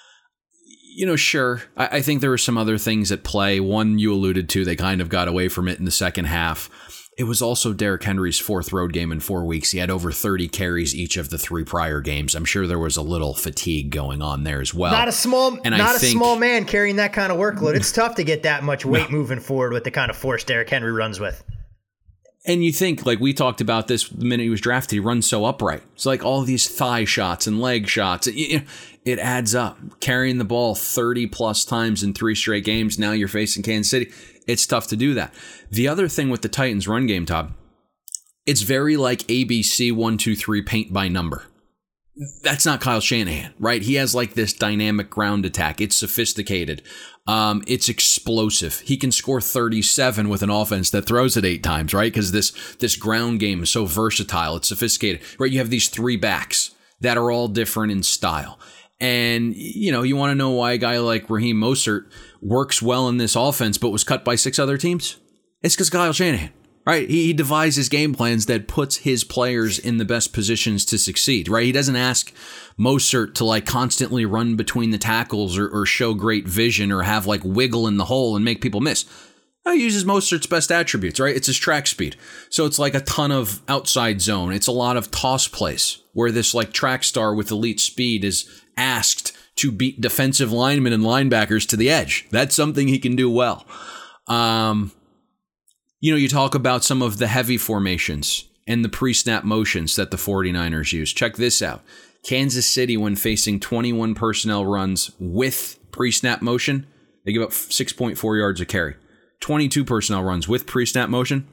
You know, sure, I, I think there were some other things at play. One you alluded to, they kind of got away from it in the second half. It was also Derrick Henry's fourth road game in four weeks. He had over thirty carries each of the three prior games. I'm sure there was a little fatigue going on there as well. Not a small, and not I a think, small man carrying that kind of workload. It's tough to get that much weight no. moving forward with the kind of force Derrick Henry runs with. And you think, like we talked about this the minute he was drafted, he runs so upright. It's like all these thigh shots and leg shots. It, it adds up. Carrying the ball thirty plus times in three straight games. Now you're facing Kansas City. It's tough to do that. The other thing with the Titans run game, Todd, It's very like A B C one two three paint by number. That's not Kyle Shanahan, right? He has like this dynamic ground attack. It's sophisticated. Um, it's explosive. He can score thirty-seven with an offense that throws it eight times, right? Because this this ground game is so versatile. It's sophisticated, right? You have these three backs that are all different in style. And, you know, you want to know why a guy like Raheem Mostert works well in this offense but was cut by six other teams? It's because Kyle Shanahan. Right, he, he devises game plans that puts his players in the best positions to succeed. Right, he doesn't ask Mostert to like constantly run between the tackles or, or show great vision or have like wiggle in the hole and make people miss. No, he uses Mostert's best attributes. Right, it's his track speed. So it's like a ton of outside zone. It's a lot of toss plays where this like track star with elite speed is asked to beat defensive linemen and linebackers to the edge. That's something he can do well. Um. You know, you talk about some of the heavy formations and the pre-snap motions that the 49ers use. Check this out. Kansas City, when facing twenty-one personnel runs with pre-snap motion, they give up six point four yards a carry. twenty-two personnel runs with pre-snap motion,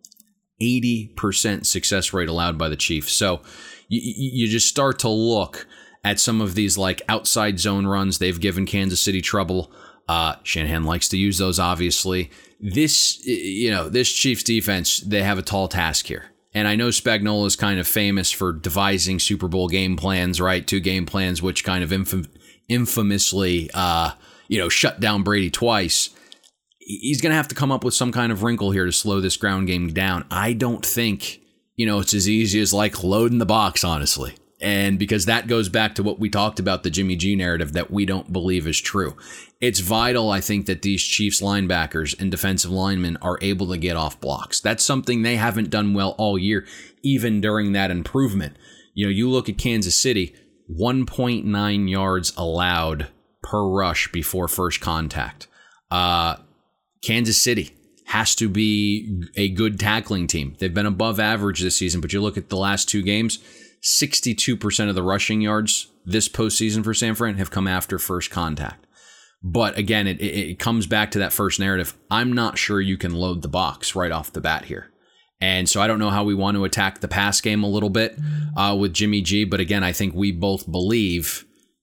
eighty percent success rate allowed by the Chiefs. So you, you just start to look at some of these like outside zone runs. They've given Kansas City trouble. Uh, Shanahan likes to use those, obviously. This, you know, this Chiefs defense, they have a tall task here. And I know Spagnuolo is kind of famous for devising Super Bowl game plans, right? Two game plans, which kind of infam- infamously, uh, you know, shut down Brady twice. He's going to have to come up with some kind of wrinkle here to slow this ground game down. I don't think, you know, it's as easy as like loading the box, honestly. And because that goes back to what we talked about, the Jimmy G narrative that we don't believe is true. It's vital, I think, that these Chiefs linebackers and defensive linemen are able to get off blocks. That's something they haven't done well all year, even during that improvement. You know, you look at Kansas City, one point nine yards allowed per rush before first contact. Uh, Kansas City has to be a good tackling team. They've been above average this season, but you look at the last two games, sixty-two percent of the rushing yards this postseason for San Fran have come after first contact. But again, it, it comes back to that first narrative. I'm not sure you can load the box right off the bat here. And so I don't know how we want to attack the pass game a little bit uh, with Jimmy G. But again, I think we both believe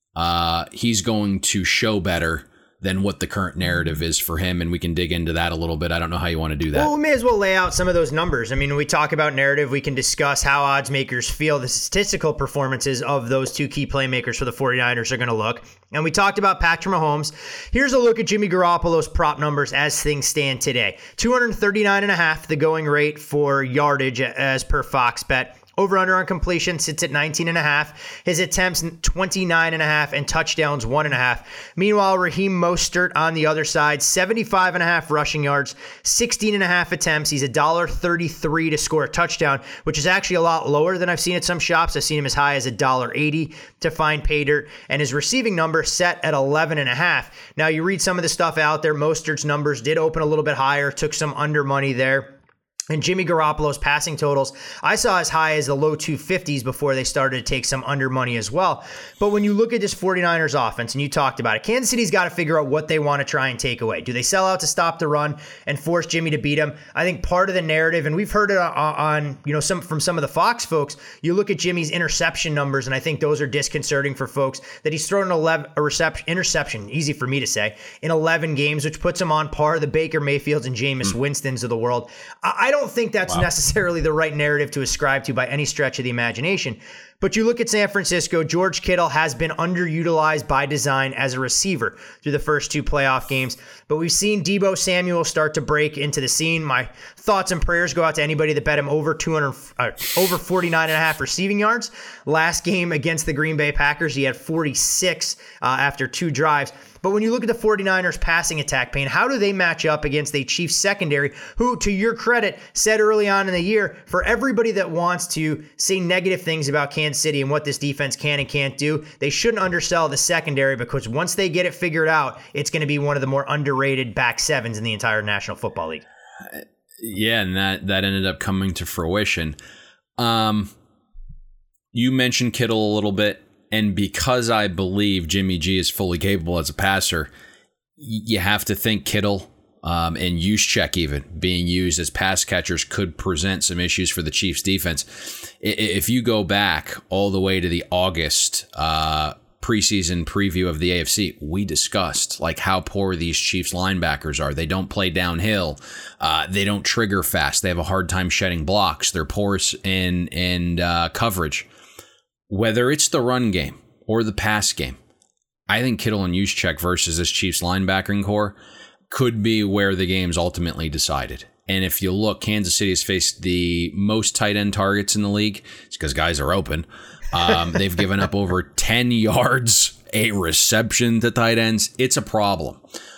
uh, he's going to show better than what the current narrative is for him, and we can dig into that a little bit. I don't know how you want to do that. Well, we may as well lay out some of those numbers. I mean, when we talk about narrative, we can discuss how odds makers feel the statistical performances of those two key playmakers for the 49ers are going to look. And we talked about Patrick Mahomes. Here's a look at Jimmy Garoppolo's prop numbers as things stand today. two thirty-nine and a half, the going rate for yardage as per Fox Bet. Over under on completion sits at nineteen and a half. His attempts twenty-nine and a half and touchdowns one and a half. Meanwhile, Raheem Mostert on the other side, seventy-five and a half rushing yards, sixteen and a half attempts. He's one thirty-three to score a touchdown, which is actually a lot lower than I've seen at some shops. I've seen him as high as one eighty to find pay dirt, and his receiving number set at eleven and a half. Now you read some of the stuff out there. Mostert's numbers did open a little bit higher, took some under money there. And Jimmy Garoppolo's passing totals, I saw as high as the low two fifties before they started to take some under money as well. But when you look at this 49ers offense, and you talked about it, Kansas City's got to figure out what they want to try and take away. Do they sell out to stop the run and force Jimmy to beat him? I think part of the narrative, and we've heard it on, on you know, some from some of the Fox folks, you look at Jimmy's interception numbers, and I think those are disconcerting for folks, that he's thrown an eleven, a reception, interception, easy for me to say, in eleven games, which puts him on par the Baker Mayfields and Jameis mm. Winstons of the world. I, I don't think that's wow. necessarily the right narrative to ascribe to by any stretch of the imagination. But you look at San Francisco, George Kittle has been underutilized by design as a receiver through the first two playoff games. But we've seen Deebo Samuel start to break into the scene. My thoughts and prayers go out to anybody that bet him over two hundred, uh, over forty-nine and a half receiving yards. Last game against the Green Bay Packers, he had forty-six uh, after two drives. But when you look at the 49ers passing attack, Payne, how do they match up against a Chiefs secondary who, to your credit, said early on in the year, for everybody that wants to say negative things about Kansas City and what this defense can and can't do, they shouldn't undersell the secondary, because once they get it figured out, it's going to be one of the more underrated back sevens in the entire National Football League. Yeah, and that, that ended up coming to fruition. Um, you mentioned Kittle a little bit. And because I believe Jimmy G is fully capable as a passer, you have to think Kittle um, and Juszczyk even being used as pass catchers could present some issues for the Chiefs defense. If you go back all the way to the August uh, preseason preview of the A F C, we discussed like how poor these Chiefs linebackers are. They don't play downhill. Uh, they don't trigger fast. They have a hard time shedding blocks. They're porous in, in uh, coverage. Whether it's the run game or the pass game, I think Kittle and Juszczyk versus this Chiefs linebacking core could be where the game's ultimately decided. And if you look, Kansas City has faced the most tight end targets in the league. It's because guys are open. Um, they've given up over ten yards a reception to tight ends. It's a problem.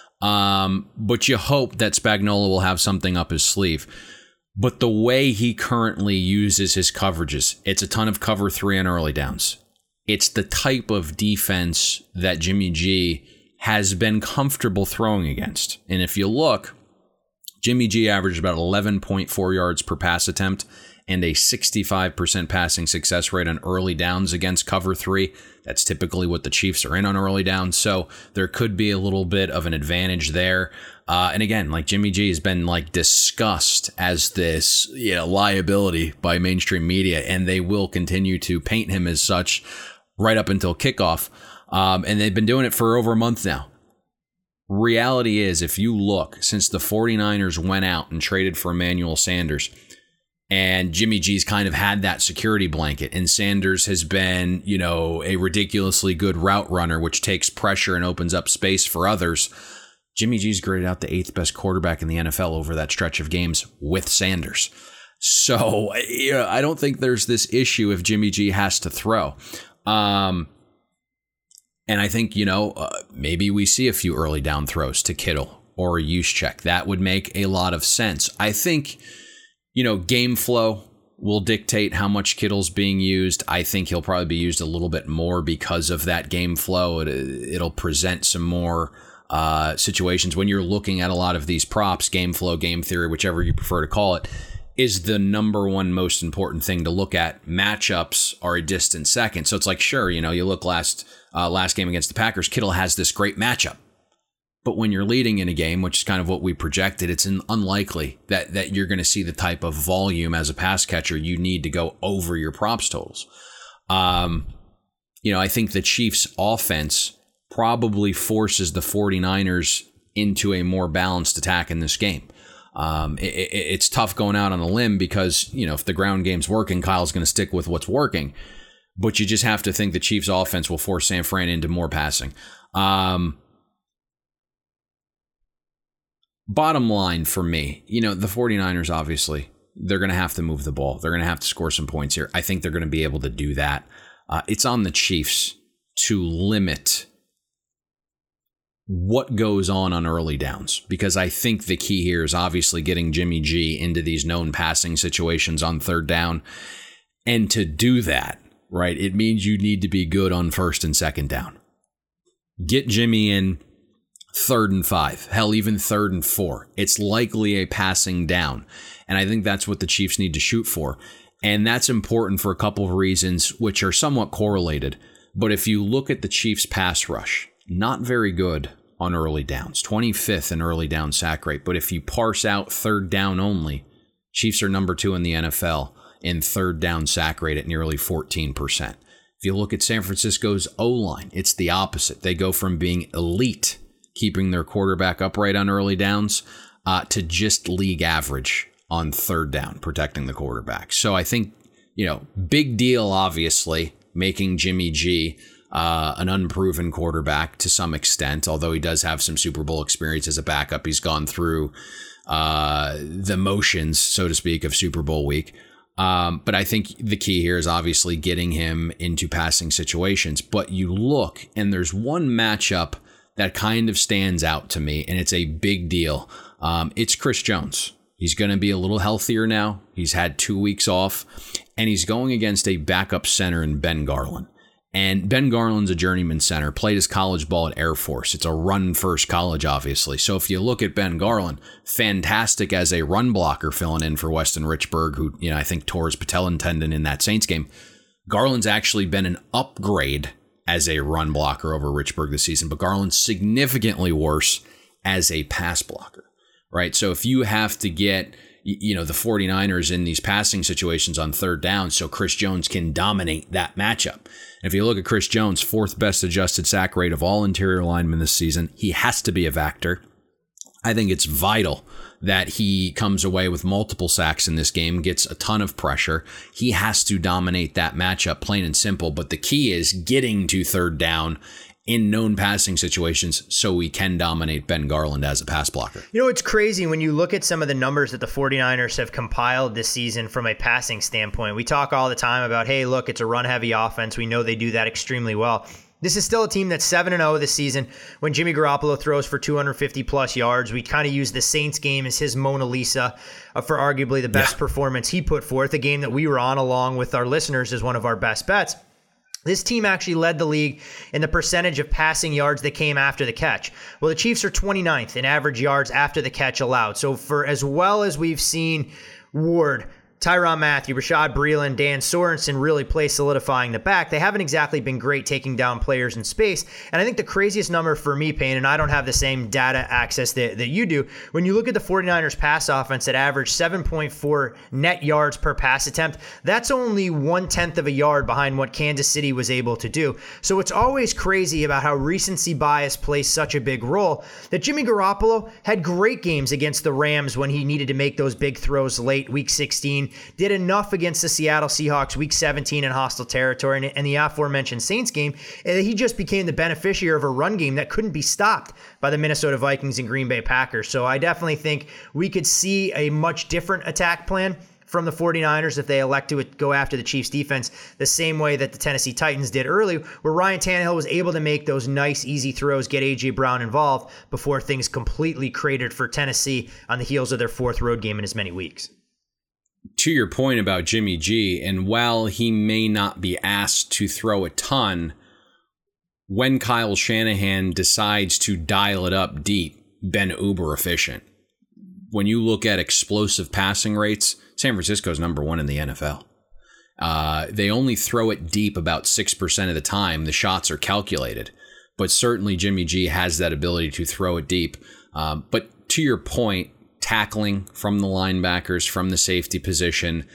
Um, but you hope that Spagnuolo will have something up his sleeve. But the way he currently uses his coverages, it's a ton of cover three on early downs. It's the type of defense that Jimmy G has been comfortable throwing against. And if you look, Jimmy G averaged about eleven point four yards per pass attempt and a sixty-five percent passing success rate on early downs against cover three. That's typically what the Chiefs are in on early downs. So there could be a little bit of an advantage there. Uh, and again, like Jimmy G has been like discussed as this you know, liability by mainstream media, and they will continue to paint him as such right up until kickoff. Um, and they've been doing it for over a month now. Reality is, if you look, since the 49ers went out and traded for Emmanuel Sanders, and Jimmy G's kind of had that security blanket, and Sanders has been, you know, a ridiculously good route runner, which takes pressure and opens up space for others. Jimmy G's graded out the eighth best quarterback in the N F L over that stretch of games with Sanders. So, you know, I don't think there's this issue if Jimmy G has to throw. Um, and I think, you know, uh, maybe we see a few early down throws to Kittle or Juszczyk. That would make a lot of sense. I think, you know, game flow will dictate how much Kittle's being used. I think he'll probably be used a little bit more because of that game flow. It, it'll present some more uh, situations when you're looking at a lot of these props, game flow, game theory, whichever you prefer to call it, is the number one most important thing to look at. Matchups are a distant second. So it's like, sure, you know, you look last uh, last game against the Packers, Kittle has this great matchup. But when you're leading in a game, which is kind of what we projected, it's an unlikely that, that you're going to see the type of volume as a pass catcher you need to go over your props totals. Um, you know, I think the Chiefs' offense probably forces the 49ers into a more balanced attack in this game. Um, it, it, it's tough going out on a limb because, you know, if the ground game's working, Kyle's going to stick with what's working. But you just have to think the Chiefs' offense will force San Fran into more passing. Um, bottom line for me, you know, the 49ers, obviously, they're going to have to move the ball. They're going to have to score some points here. I think they're going to be able to do that. Uh, it's on the Chiefs to limit what goes on on early downs, because I think the key here is obviously getting Jimmy G into these known passing situations on third down. And to do that, right, it means you need to be good on first and second down. Get Jimmy in third and five, hell, even third and four. It's likely a passing down. And I think that's what the Chiefs need to shoot for. And that's important for a couple of reasons, which are somewhat correlated. But if you look at the Chiefs' pass rush, not very good on early downs, twenty-fifth in early down sack rate. But if you parse out third down only, Chiefs are number two in the N F L in third down sack rate at nearly fourteen percent. If you look at San Francisco's O-line, it's the opposite. They go from being elite, keeping their quarterback upright on early downs, uh, to just league average on third down, protecting the quarterback. So I think, you know, big deal, obviously, making Jimmy G Uh, an unproven quarterback to some extent, although he does have some Super Bowl experience as a backup. He's gone through uh, the motions, so to speak, of Super Bowl week. Um, but I think the key here is obviously getting him into passing situations. But you look, and there's one matchup that kind of stands out to me, and it's a big deal. Um, it's Chris Jones. He's going to be a little healthier now. He's had two weeks off, and he's going against a backup center in Ben Garland. And Ben Garland's a journeyman center, played his college ball at Air Force. It's a run-first college, obviously. So if you look at Ben Garland, fantastic as a run blocker filling in for Weston Richburg, who, you know, I think tore his patellar tendon in that Saints game. Garland's actually been an upgrade as a run blocker over Richburg this season, but Garland's significantly worse as a pass blocker. right? So if you have to get, you know, the 49ers in these passing situations on third down so Chris Jones can dominate that matchup. And if you look at Chris Jones, fourth best adjusted sack rate of all interior linemen this season, he has to be a factor. I think it's vital that he comes away with multiple sacks in this game, gets a ton of pressure. He has to dominate that matchup, plain and simple. But the key is getting to third down in known passing situations so we can dominate Ben Garland as a pass blocker. You know, it's crazy when you look at some of the numbers that the 49ers have compiled this season from a passing standpoint. We talk all the time about, hey, look, it's a run-heavy offense. We know they do that extremely well. This is still a team that's seven and oh this season. When Jimmy Garoppolo throws for two hundred fifty plus yards, we kind of use the Saints game as his Mona Lisa uh, for arguably the best yeah. performance he put forth, a game that we were on along with our listeners as one of our best bets. This team actually led the league in the percentage of passing yards that came after the catch. Well, the Chiefs are twenty-ninth in average yards after the catch allowed. So for as well as we've seen Ward, Tyrann Mathieu, Rashad Breeland, Dan Sorensen really play solidifying the back, they haven't exactly been great taking down players in space. And I think the craziest number for me, Payne, and I don't have the same data access that, that you do, when you look at the 49ers pass offense that averaged seven point four net yards per pass attempt, that's only one-tenth of a yard behind what Kansas City was able to do. So it's always crazy about how recency bias plays such a big role that Jimmy Garoppolo had great games against the Rams when he needed to make those big throws late, week sixteen, did enough against the Seattle Seahawks week seventeen in hostile territory and, and the aforementioned Saints game, and he just became the beneficiary of a run game that couldn't be stopped by the Minnesota Vikings and Green Bay Packers. So I definitely think we could see a much different attack plan from the 49ers if they elect to go after the Chiefs defense the same way that the Tennessee Titans did early, where Ryan Tannehill was able to make those nice, easy throws, get A J Brown involved before things completely cratered for Tennessee on the heels of their fourth road game in as many weeks. To your point about Jimmy G, and while he may not be asked to throw a ton, when Kyle Shanahan decides to dial it up deep, been uber efficient. When you look at explosive passing rates, San Francisco's number one in the N F L. Uh, they only throw it deep about six percent of the time. The shots are calculated, but certainly Jimmy G has that ability to throw it deep. Um, but to your point, tackling from the linebackers, from the safety position.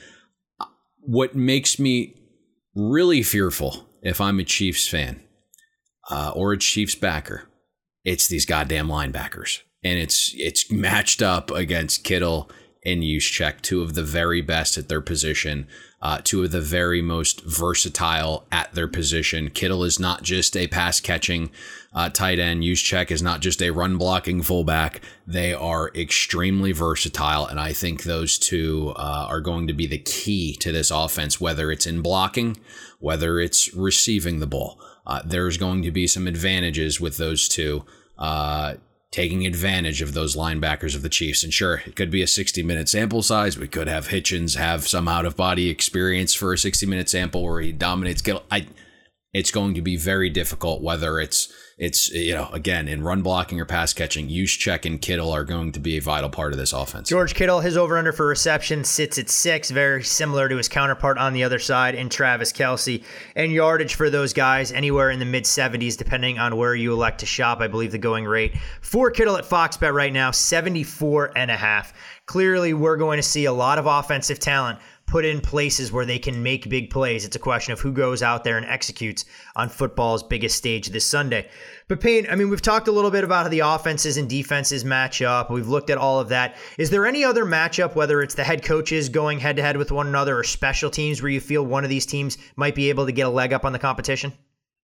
What makes me really fearful if I'm a Chiefs fan uh, or a Chiefs backer, it's these goddamn linebackers. And it's it's matched up against Kittle and Juszczyk, two of the very best at their position, uh, two of the very most versatile at their position. Kittle is not just a pass-catching uh, tight end. Juszczyk is not just a run-blocking fullback. They are extremely versatile, and I think those two uh, are going to be the key to this offense, whether it's in blocking, whether it's receiving the ball. Uh, there's going to be some advantages with those two uh taking advantage of those linebackers of the Chiefs. And sure, it could be a sixty-minute sample size. We could have Hitchens have some out-of-body experience for a sixty-minute sample where he dominates. I, it's going to be very difficult, whether it's, it's you know, again, in run blocking or pass catching. Juszczyk and Kittle are going to be a vital part of this offense. George Kittle, his over-under for reception sits at six, very similar to his counterpart on the other side in Travis Kelce. And yardage for those guys, anywhere in the mid-seventies, depending on where you elect to shop. I believe the going rate for Kittle at Fox Bet right now, seventy-four and a half. Clearly, we're going to see a lot of offensive talent put in places where they can make big plays. It's a question of who goes out there and executes on football's biggest stage this Sunday. But Payne, I mean, we've talked a little bit about how the offenses and defenses match up. We've looked at all of that. Is there any other matchup, whether it's the head coaches going head-to-head with one another or special teams, where you feel one of these teams might be able to get a leg up on the competition?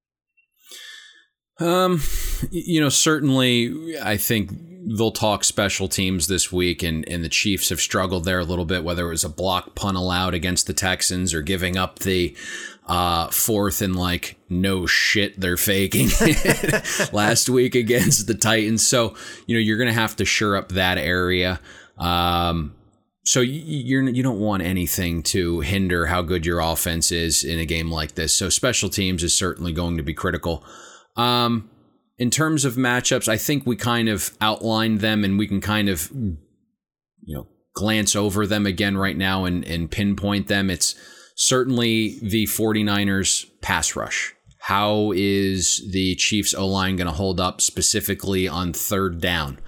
Um, you know, certainly I think they'll talk special teams this week, and, and the Chiefs have struggled there a little bit, whether it was a block punt allowed against the Texans or giving up the uh, fourth and like, no shit, they're faking last week against the Titans. So, you know, you're going to have to shore up that area. Um, so you, you're, you don't want anything to hinder how good your offense is in a game like this. So special teams is certainly going to be critical. Um, in terms of matchups, I think we kind of outlined them, and we can kind of, you know, glance over them again right now and, and pinpoint them. It's certainly the 49ers pass rush. How is the Chiefs O-line going to hold up specifically on third down?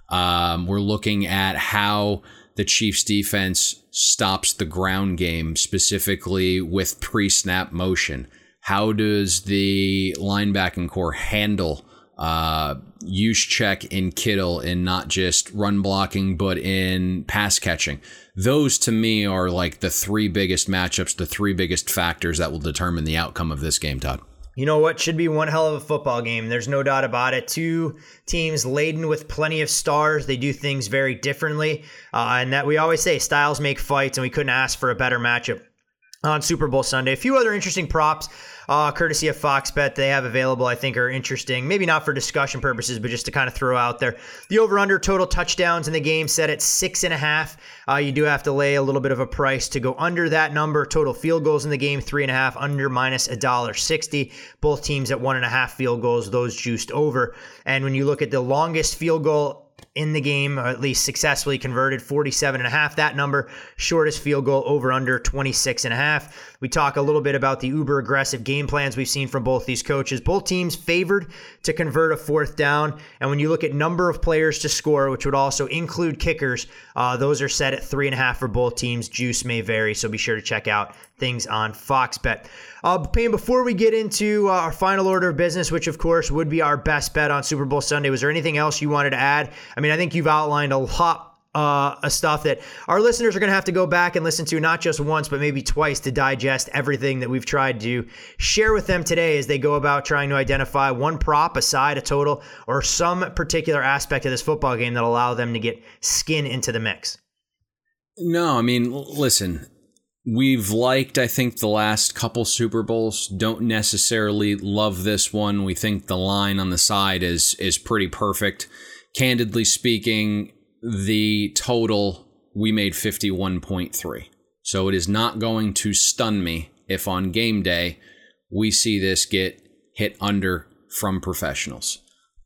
Um, we're looking at how the Chiefs defense stops the ground game, specifically with pre-snap motion. How does the linebacking core handle uh, Juszczyk and Kittle in not just run blocking, but in pass catching? Those, to me, are like the three biggest matchups, the three biggest factors that will determine the outcome of this game, Todd. You know what? Should be one hell of a football game. There's no doubt about it. Two teams laden with plenty of stars. They do things very differently. Uh, and that we always say styles make fights, and we couldn't ask for a better matchup on Super Bowl Sunday. A few other interesting props, uh, courtesy of Fox Bet, they have available, I think are interesting. Maybe not for discussion purposes, but just to kind of throw out there. The over-under total touchdowns in the game set at six and a half. Uh, you do have to lay a little bit of a price to go under that number. Total field goals in the game, three and a half, under minus one dollar sixty. Both teams at one and a half field goals, those juiced over. And when you look at the longest field goal in the game, or at least successfully converted, forty-seven and a half, that number. Shortest field goal over under twenty-six and a half. We talk a little bit about the uber aggressive game plans we've seen from both these coaches. Both teams favored to convert a fourth down. And when you look at number of players to score, which would also include kickers, uh, those are set at three and a half for both teams. Juice may vary, so be sure to check out things on Fox Bet. Uh, Payne, before we get into uh, our final order of business, which of course would be our best bet on Super Bowl Sunday, was there anything else you wanted to add? I mean, I think you've outlined a lot uh, of stuff that our listeners are going to have to go back and listen to, not just once, but maybe twice, to digest everything that we've tried to share with them today as they go about trying to identify one prop, a side, a total, or some particular aspect of this football game that'll allow them to get skin into the mix. No, I mean, listen, we've liked, I think, the last couple Super Bowls. Don't necessarily love this one. We think the line on the side is is pretty perfect. Candidly speaking, the total, we made fifty-one point three. So it is not going to stun me if on game day we see this get hit under from professionals.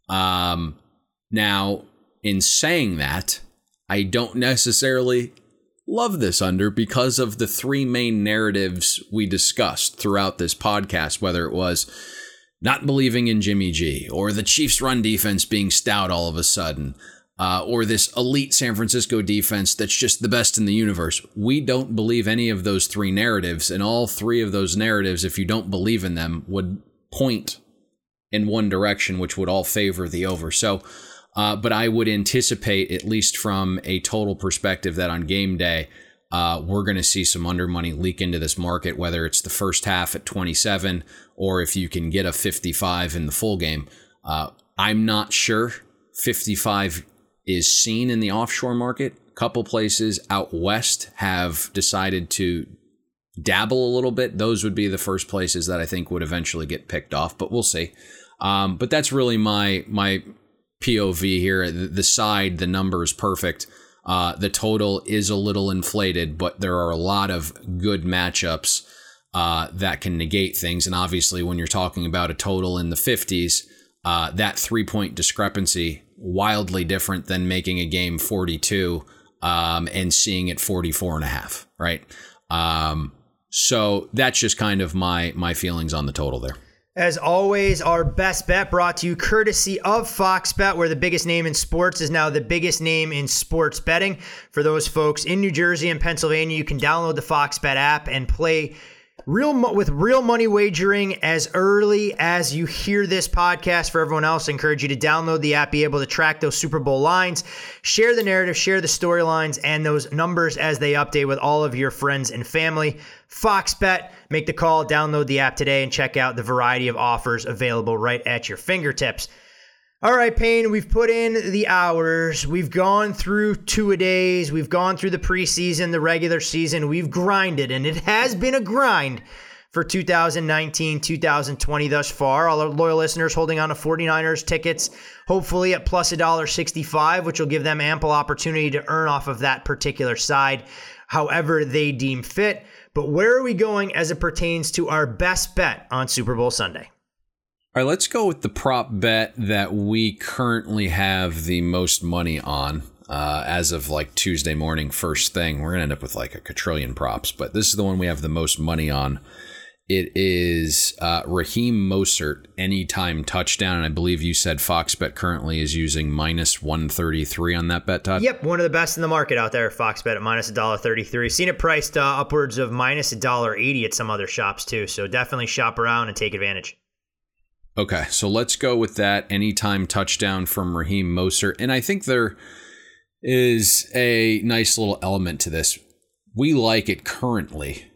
Um, now, in saying that, I don't necessarily love this under because of the three main narratives we discussed throughout this podcast, whether it was not believing in Jimmy G, or the Chiefs' run defense being stout all of a sudden, uh, or this elite San Francisco defense that's just the best in the universe. We don't believe any of those three narratives, and all three of those narratives, if you don't believe in them, would point in one direction, which would all favor the over. So, Uh, but I would anticipate, at least from a total perspective, that on game day, uh, we're going to see some under money leak into this market, whether it's the first half at twenty-seven or if you can get a fifty-five in the full game. Uh, I'm not sure fifty-five is seen in the offshore market. A couple places out west have decided to dabble a little bit. Those would be the first places that I think would eventually get picked off, but we'll see. Um, but that's really my my... P O V here. The side, the number is perfect. Uh, the total is a little inflated, but there are a lot of good matchups uh, that can negate things. And obviously, when you're talking about a total in the fifties, uh, that three-point discrepancy, wildly different than making a game forty-two um, and seeing it forty-four and a half, right? Um, so that's just kind of my my feelings on the total there. As always, our best bet brought to you courtesy of Fox Bet, where the biggest name in sports is now the biggest name in sports betting. For those folks in New Jersey and Pennsylvania, you can download the Fox Bet app and play real mo- with real money wagering as early as you hear this podcast. For everyone else, I encourage you to download the app, be able to track those Super Bowl lines, share the narrative, share the storylines, and those numbers as they update with all of your friends and family. Fox Bet, make the call, download the app today, and check out the variety of offers available right at your fingertips. All right, Payne, we've put in the hours. We've gone through two-a-days. We've gone through the preseason, the regular season. We've grinded, and it has been a grind for two thousand nineteen, two thousand twenty thus far. All our loyal listeners holding on to 49ers tickets, hopefully at plus one dollar sixty-five, which will give them ample opportunity to earn off of that particular side however they deem fit. But where are we going as it pertains to our best bet on Super Bowl Sunday? All right, let's go with the prop bet that we currently have the most money on uh, as of like Tuesday morning, first thing. We're going to end up with like a quadrillion props, but this is the one we have the most money on. It is uh, Raheem Mostert, anytime touchdown. And I believe you said Fox Bet currently is using minus one thirty-three on that bet, Todd? Yep, one of the best in the market out there, Fox Bet at minus one dollar thirty-three. Seen it priced uh, upwards of minus one dollar eighty at some other shops too. So definitely shop around and take advantage. Okay, so let's go with that anytime touchdown from Raheem Mostert. And I think there is a nice little element to this. We like it currently,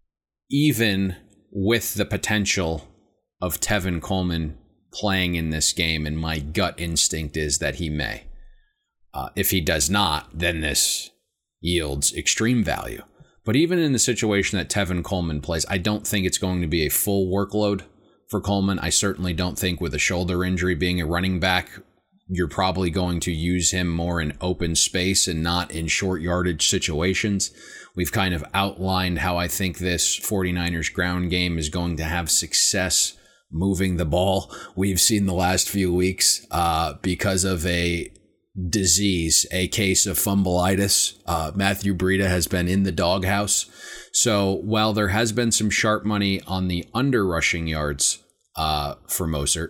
even with the potential of Tevin Coleman playing in this game, and my gut instinct is that he may. Uh, if he does not, then this yields extreme value. But even in the situation that Tevin Coleman plays, I don't think it's going to be a full workload for Coleman. I certainly don't think with a shoulder injury, being a running back, you're probably going to use him more in open space and not in short yardage situations. We've kind of outlined how I think this 49ers ground game is going to have success moving the ball. We've seen the last few weeks uh, because of a disease, a case of fumbleitis. Uh, Matthew Breida has been in the doghouse. So while there has been some sharp money on the under rushing yards uh, for Mostert,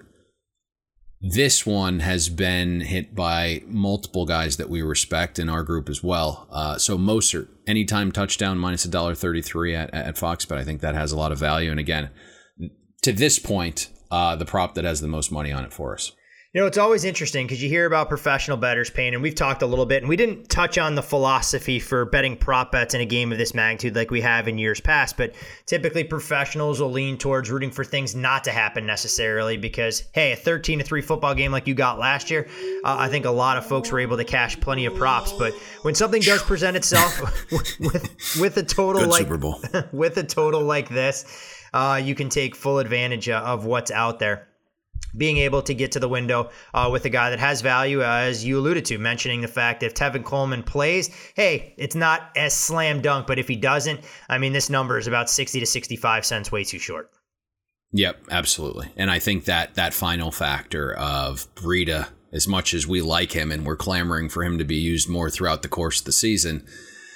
this one has been hit by multiple guys that we respect in our group as well. Uh, so Mostert, anytime touchdown, minus one dollar thirty-three at, at Fox, but I think that has a lot of value. And again, to this point, uh, the prop that has the most money on it for us. You know, it's always interesting because you hear about professional bettors paying, and we've talked a little bit, and we didn't touch on the philosophy for betting prop bets in a game of this magnitude like we have in years past, but typically professionals will lean towards rooting for things not to happen necessarily because, hey, a thirteen to three football game like you got last year, uh, I think a lot of folks were able to cash plenty of props, but when something does present itself with with a total Good like Super Bowl. with a total like this, uh, you can take full advantage of what's out there. Being able to get to the window uh, with a guy that has value, uh, as you alluded to, mentioning the fact that if Tevin Coleman plays, hey, it's not as slam dunk, but if he doesn't, I mean, this number is about sixty to sixty-five cents way too short. Yep, absolutely. And I think that that final factor of Breida, as much as we like him and we're clamoring for him to be used more throughout the course of the season,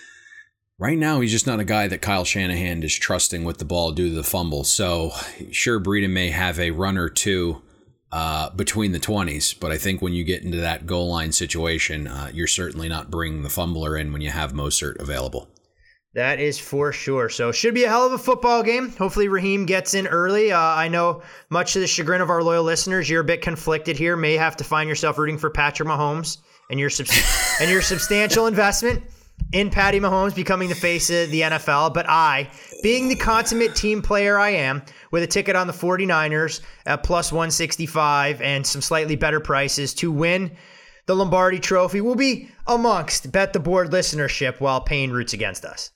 right now he's just not a guy that Kyle Shanahan is trusting with the ball due to the fumble. So sure, Breida may have a run or two Uh, between the twenties, but I think when you get into that goal line situation, uh, you're certainly not bringing the fumbler in when you have Mostert available. That is for sure. So should be a hell of a football game. Hopefully Raheem gets in early. Uh, I know much to the chagrin of our loyal listeners, you're a bit conflicted here. May have to find yourself rooting for Patrick Mahomes and your sub- and your substantial investment in Patty Mahomes becoming the face of the N F L. But I, being the consummate team player I am, with a ticket on the 49ers at plus one sixty-five and some slightly better prices to win the Lombardi Trophy, will be amongst Bet the Board listenership while Payne roots against us.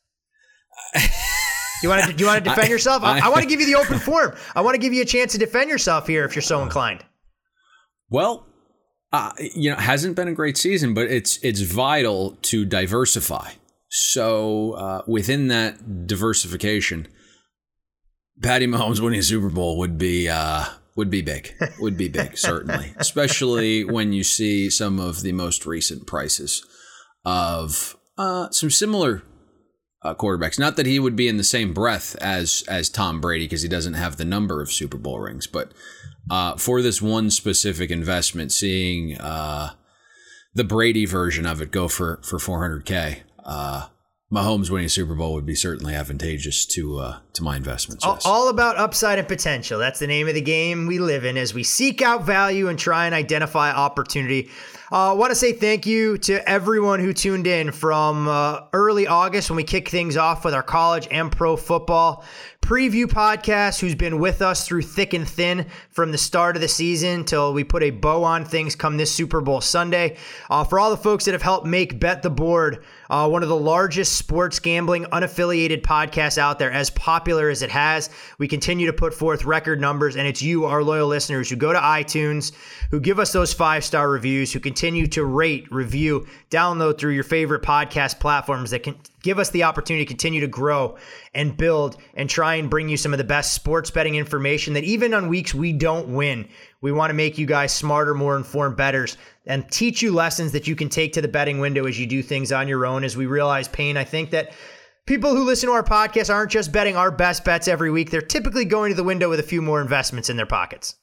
You want to? Do you want to defend yourself? I, I want to give you the open forum. I want to give you a chance to defend yourself here if you're so inclined. Well, uh, you know, hasn't been a great season, but it's it's vital to diversify. So uh, within that diversification, Patty Mahomes winning a Super Bowl would be uh, would be big, would be big, certainly, especially when you see some of the most recent prices of uh, some similar uh, quarterbacks. Not that he would be in the same breath as as Tom Brady because he doesn't have the number of Super Bowl rings, but uh, for this one specific investment, seeing uh, the Brady version of it go for for four hundred K. Uh, Mahomes winning a Super Bowl would be certainly advantageous to uh, to my investments. Yes. All about upside and potential. That's the name of the game we live in as we seek out value and try and identify opportunity. I uh, want to say thank you to everyone who tuned in from uh, early August when we kicked things off with our college and pro football preview podcast, who's been with us through thick and thin from the start of the season till we put a bow on things come this Super Bowl Sunday. Uh, for all the folks that have helped make Bet the Board uh, one of the largest sports gambling unaffiliated podcasts out there, as popular as it has, we continue to put forth record numbers, and it's you, our loyal listeners, who go to iTunes, who give us those five-star reviews, who continue to rate, review, download through your favorite podcast platforms that can give us the opportunity to continue to grow and build and try and bring you some of the best sports betting information that even on weeks we don't win, we want to make you guys smarter, more informed bettors and teach you lessons that you can take to the betting window as you do things on your own. As we realize, Payne, I think that people who listen to our podcast aren't just betting our best bets every week. They're typically going to the window with a few more investments in their pockets.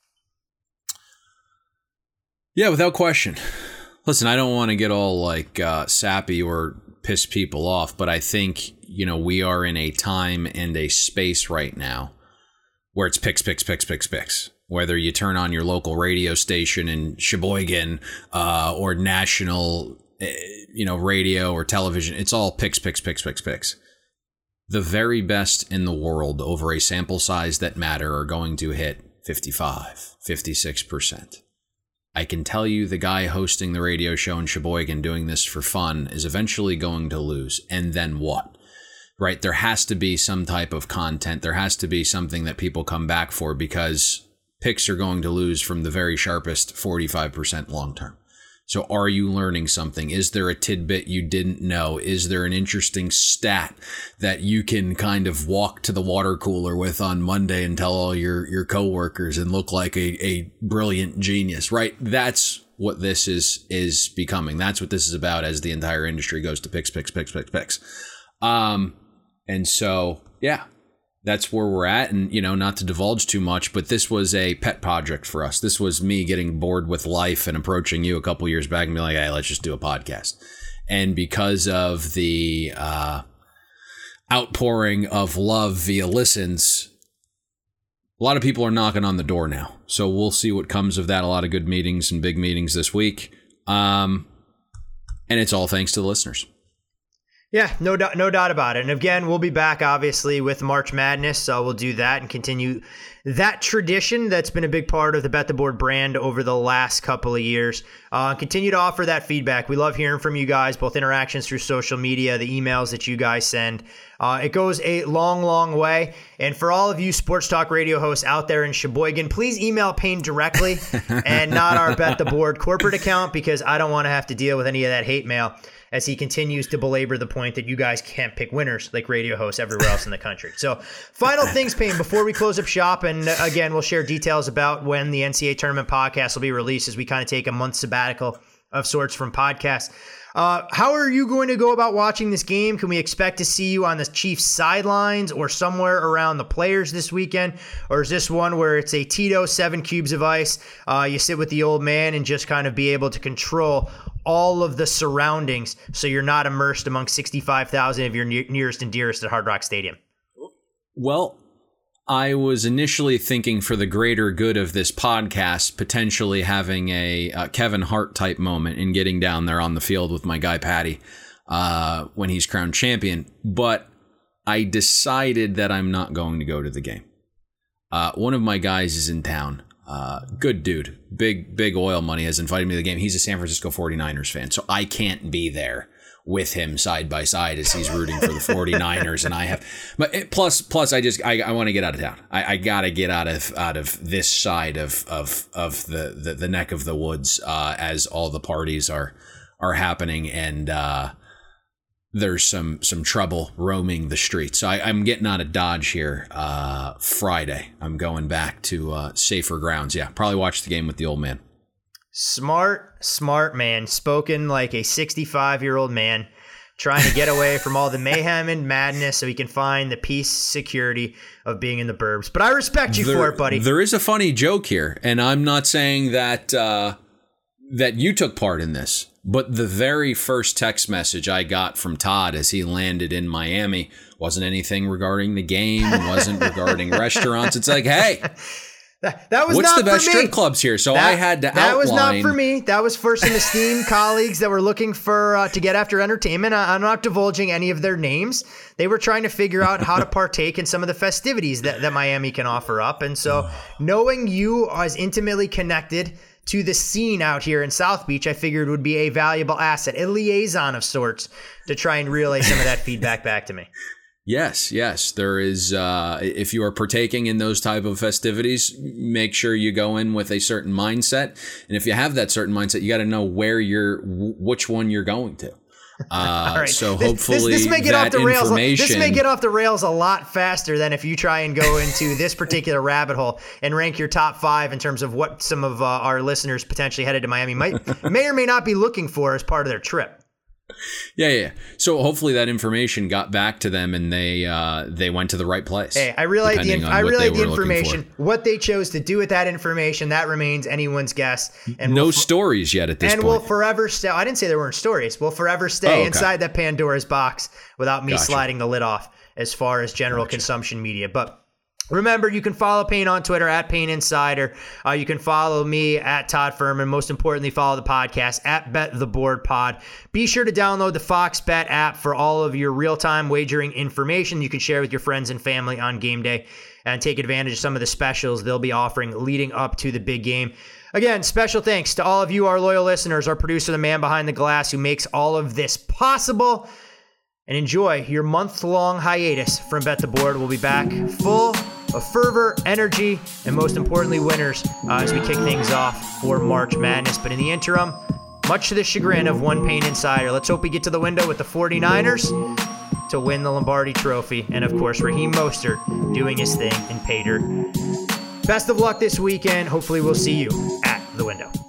Yeah, without question. Listen, I don't want to get all like uh, sappy or piss people off, but I think, you know, we are in a time and a space right now where it's picks, picks, picks, picks, picks. Whether you turn on your local radio station in Sheboygan uh, or national, you know, radio or television, it's all picks, picks, picks, picks, picks. The very best in the world over a sample size that matter are going to hit fifty-five, fifty-six percent. I can tell you the guy hosting the radio show in Sheboygan doing this for fun is eventually going to lose. And then what? Right? There has to be some type of content. There has to be something that people come back for, because picks are going to lose from the very sharpest forty-five percent long term. So are you learning something? Is there a tidbit you didn't know? Is there an interesting stat that you can kind of walk to the water cooler with on Monday and tell all your, your coworkers and look like a, a brilliant genius, right? That's what this is, is becoming. That's what this is about as the entire industry goes to picks, picks, picks, picks, picks. Um, and so, yeah. That's where we're at. And, you know, not to divulge too much, but this was a pet project for us. This was me getting bored with life and approaching you a couple years back and be like, hey, let's just do a podcast. And because of the uh, outpouring of love via listens, a lot of people are knocking on the door now. So we'll see what comes of that. A lot of good meetings and big meetings this week. Um, and it's all thanks to the listeners. Yeah, no doubt, no doubt about it. And again, we'll be back obviously with March Madness, so we'll do that and continue that tradition that's been a big part of the Bet the Board brand over the last couple of years. Uh, continue to offer that feedback. We love hearing from you guys, both interactions through social media, the emails that you guys send. Uh, it goes a long, long way. And for all of you sports talk radio hosts out there in Sheboygan, please email Payne directly and not our Bet the Board corporate account, because I don't want to have to deal with any of that hate mail as he continues to belabor the point that you guys can't pick winners like radio hosts everywhere else in the country. So final things, Payne, before we close up shop. And again, we'll share details about when the N C double A tournament podcast will be released as we kind of take a month sabbatical of sorts from podcasts. Uh, how are you going to go about watching this game? Can we expect to see you on the Chiefs sidelines or somewhere around the players this weekend? Or is this one where it's a Tito, seven cubes of ice, uh, you sit with the old man and just kind of be able to control all of the surroundings so you're not immersed among sixty-five thousand of your ne- nearest and dearest at Hard Rock Stadium? Well, I was initially thinking for the greater good of this podcast, potentially having a, a Kevin Hart type moment and getting down there on the field with my guy Patty uh, when he's crowned champion. But I decided that I'm not going to go to the game. Uh, one of my guys is in town. Uh, good dude, big, big oil money, has invited me to the game. He's a San Francisco forty-niners fan, so I can't be there with him side by side as he's rooting for the forty-niners. And I have, but it, plus, plus I just, I, I want to get out of town. I, I got to get out of, out of this side of, of, of the, the, the neck of the woods, uh, as all the parties are, are happening. And, uh, there's some, some trouble roaming the streets. So I, I'm getting out of Dodge here, uh, Friday. I'm going back to, uh, safer grounds. Yeah. Probably watch the game with the old man. Smart, smart man, spoken like a sixty-five-year-old man trying to get away from all the mayhem and madness so he can find the peace, security of being in the burbs. But I respect you there, for it, buddy. There is a funny joke here, and I'm not saying that uh, that you took part in this, but the very first text message I got from Todd as he landed in Miami wasn't anything regarding the game, wasn't regarding restaurants. It's like, hey... That, that was What's not the best for me. strip clubs here? So that, I had to that outline. That was not for me. That was for some esteemed colleagues that were looking for uh, to get after entertainment. I, I'm not divulging any of their names. They were trying to figure out how to partake in some of the festivities that, that Miami can offer up. And so knowing you as intimately connected to the scene out here in South Beach, I figured would be a valuable asset, a liaison of sorts to try and relay some of that feedback back to me. Yes, yes. There is, uh, if you are partaking in those type of festivities, make sure you go in with a certain mindset. And if you have that certain mindset, you got to know where you're, which one you're going to. Uh, All right. So hopefully this, this, this may get that off the rails, information. This may get off the rails a lot faster than if you try and go into this particular rabbit hole and rank your top five in terms of what some of uh, our listeners potentially headed to Miami might, may or may not be looking for as part of their trip. Yeah, yeah. So hopefully that information got back to them and they uh, they went to the right place. Hey, I realize the inf- I realize the information. What they chose to do with that information, that remains anyone's guess. And no we'll, stories yet at this and point. And we'll forever stay. I didn't say there weren't stories. We'll forever stay oh, okay. inside that Pandora's box without me gotcha. sliding the lid off as far as general gotcha. consumption media. But remember, you can follow Payne on Twitter at Payne Insider. Uh, you can follow me at Todd Furman. Most importantly, follow the podcast at Bet the Board Pod. Be sure to download the Fox Bet app for all of your real-time wagering information you can share with your friends and family on game day and take advantage of some of the specials they'll be offering leading up to the big game. Again, special thanks to all of you, our loyal listeners, our producer, the man behind the glass who makes all of this possible. And enjoy your month-long hiatus from Bet the Board. We'll be back full of fervor, energy, and most importantly, winners uh, as we kick things off for March Madness. But in the interim, much to the chagrin of one Payne Insider, let's hope we get to the window with the 49ers to win the Lombardi Trophy. And, of course, Raheem Mostert doing his thing in pay dirt. Best of luck this weekend. Hopefully we'll see you at the window.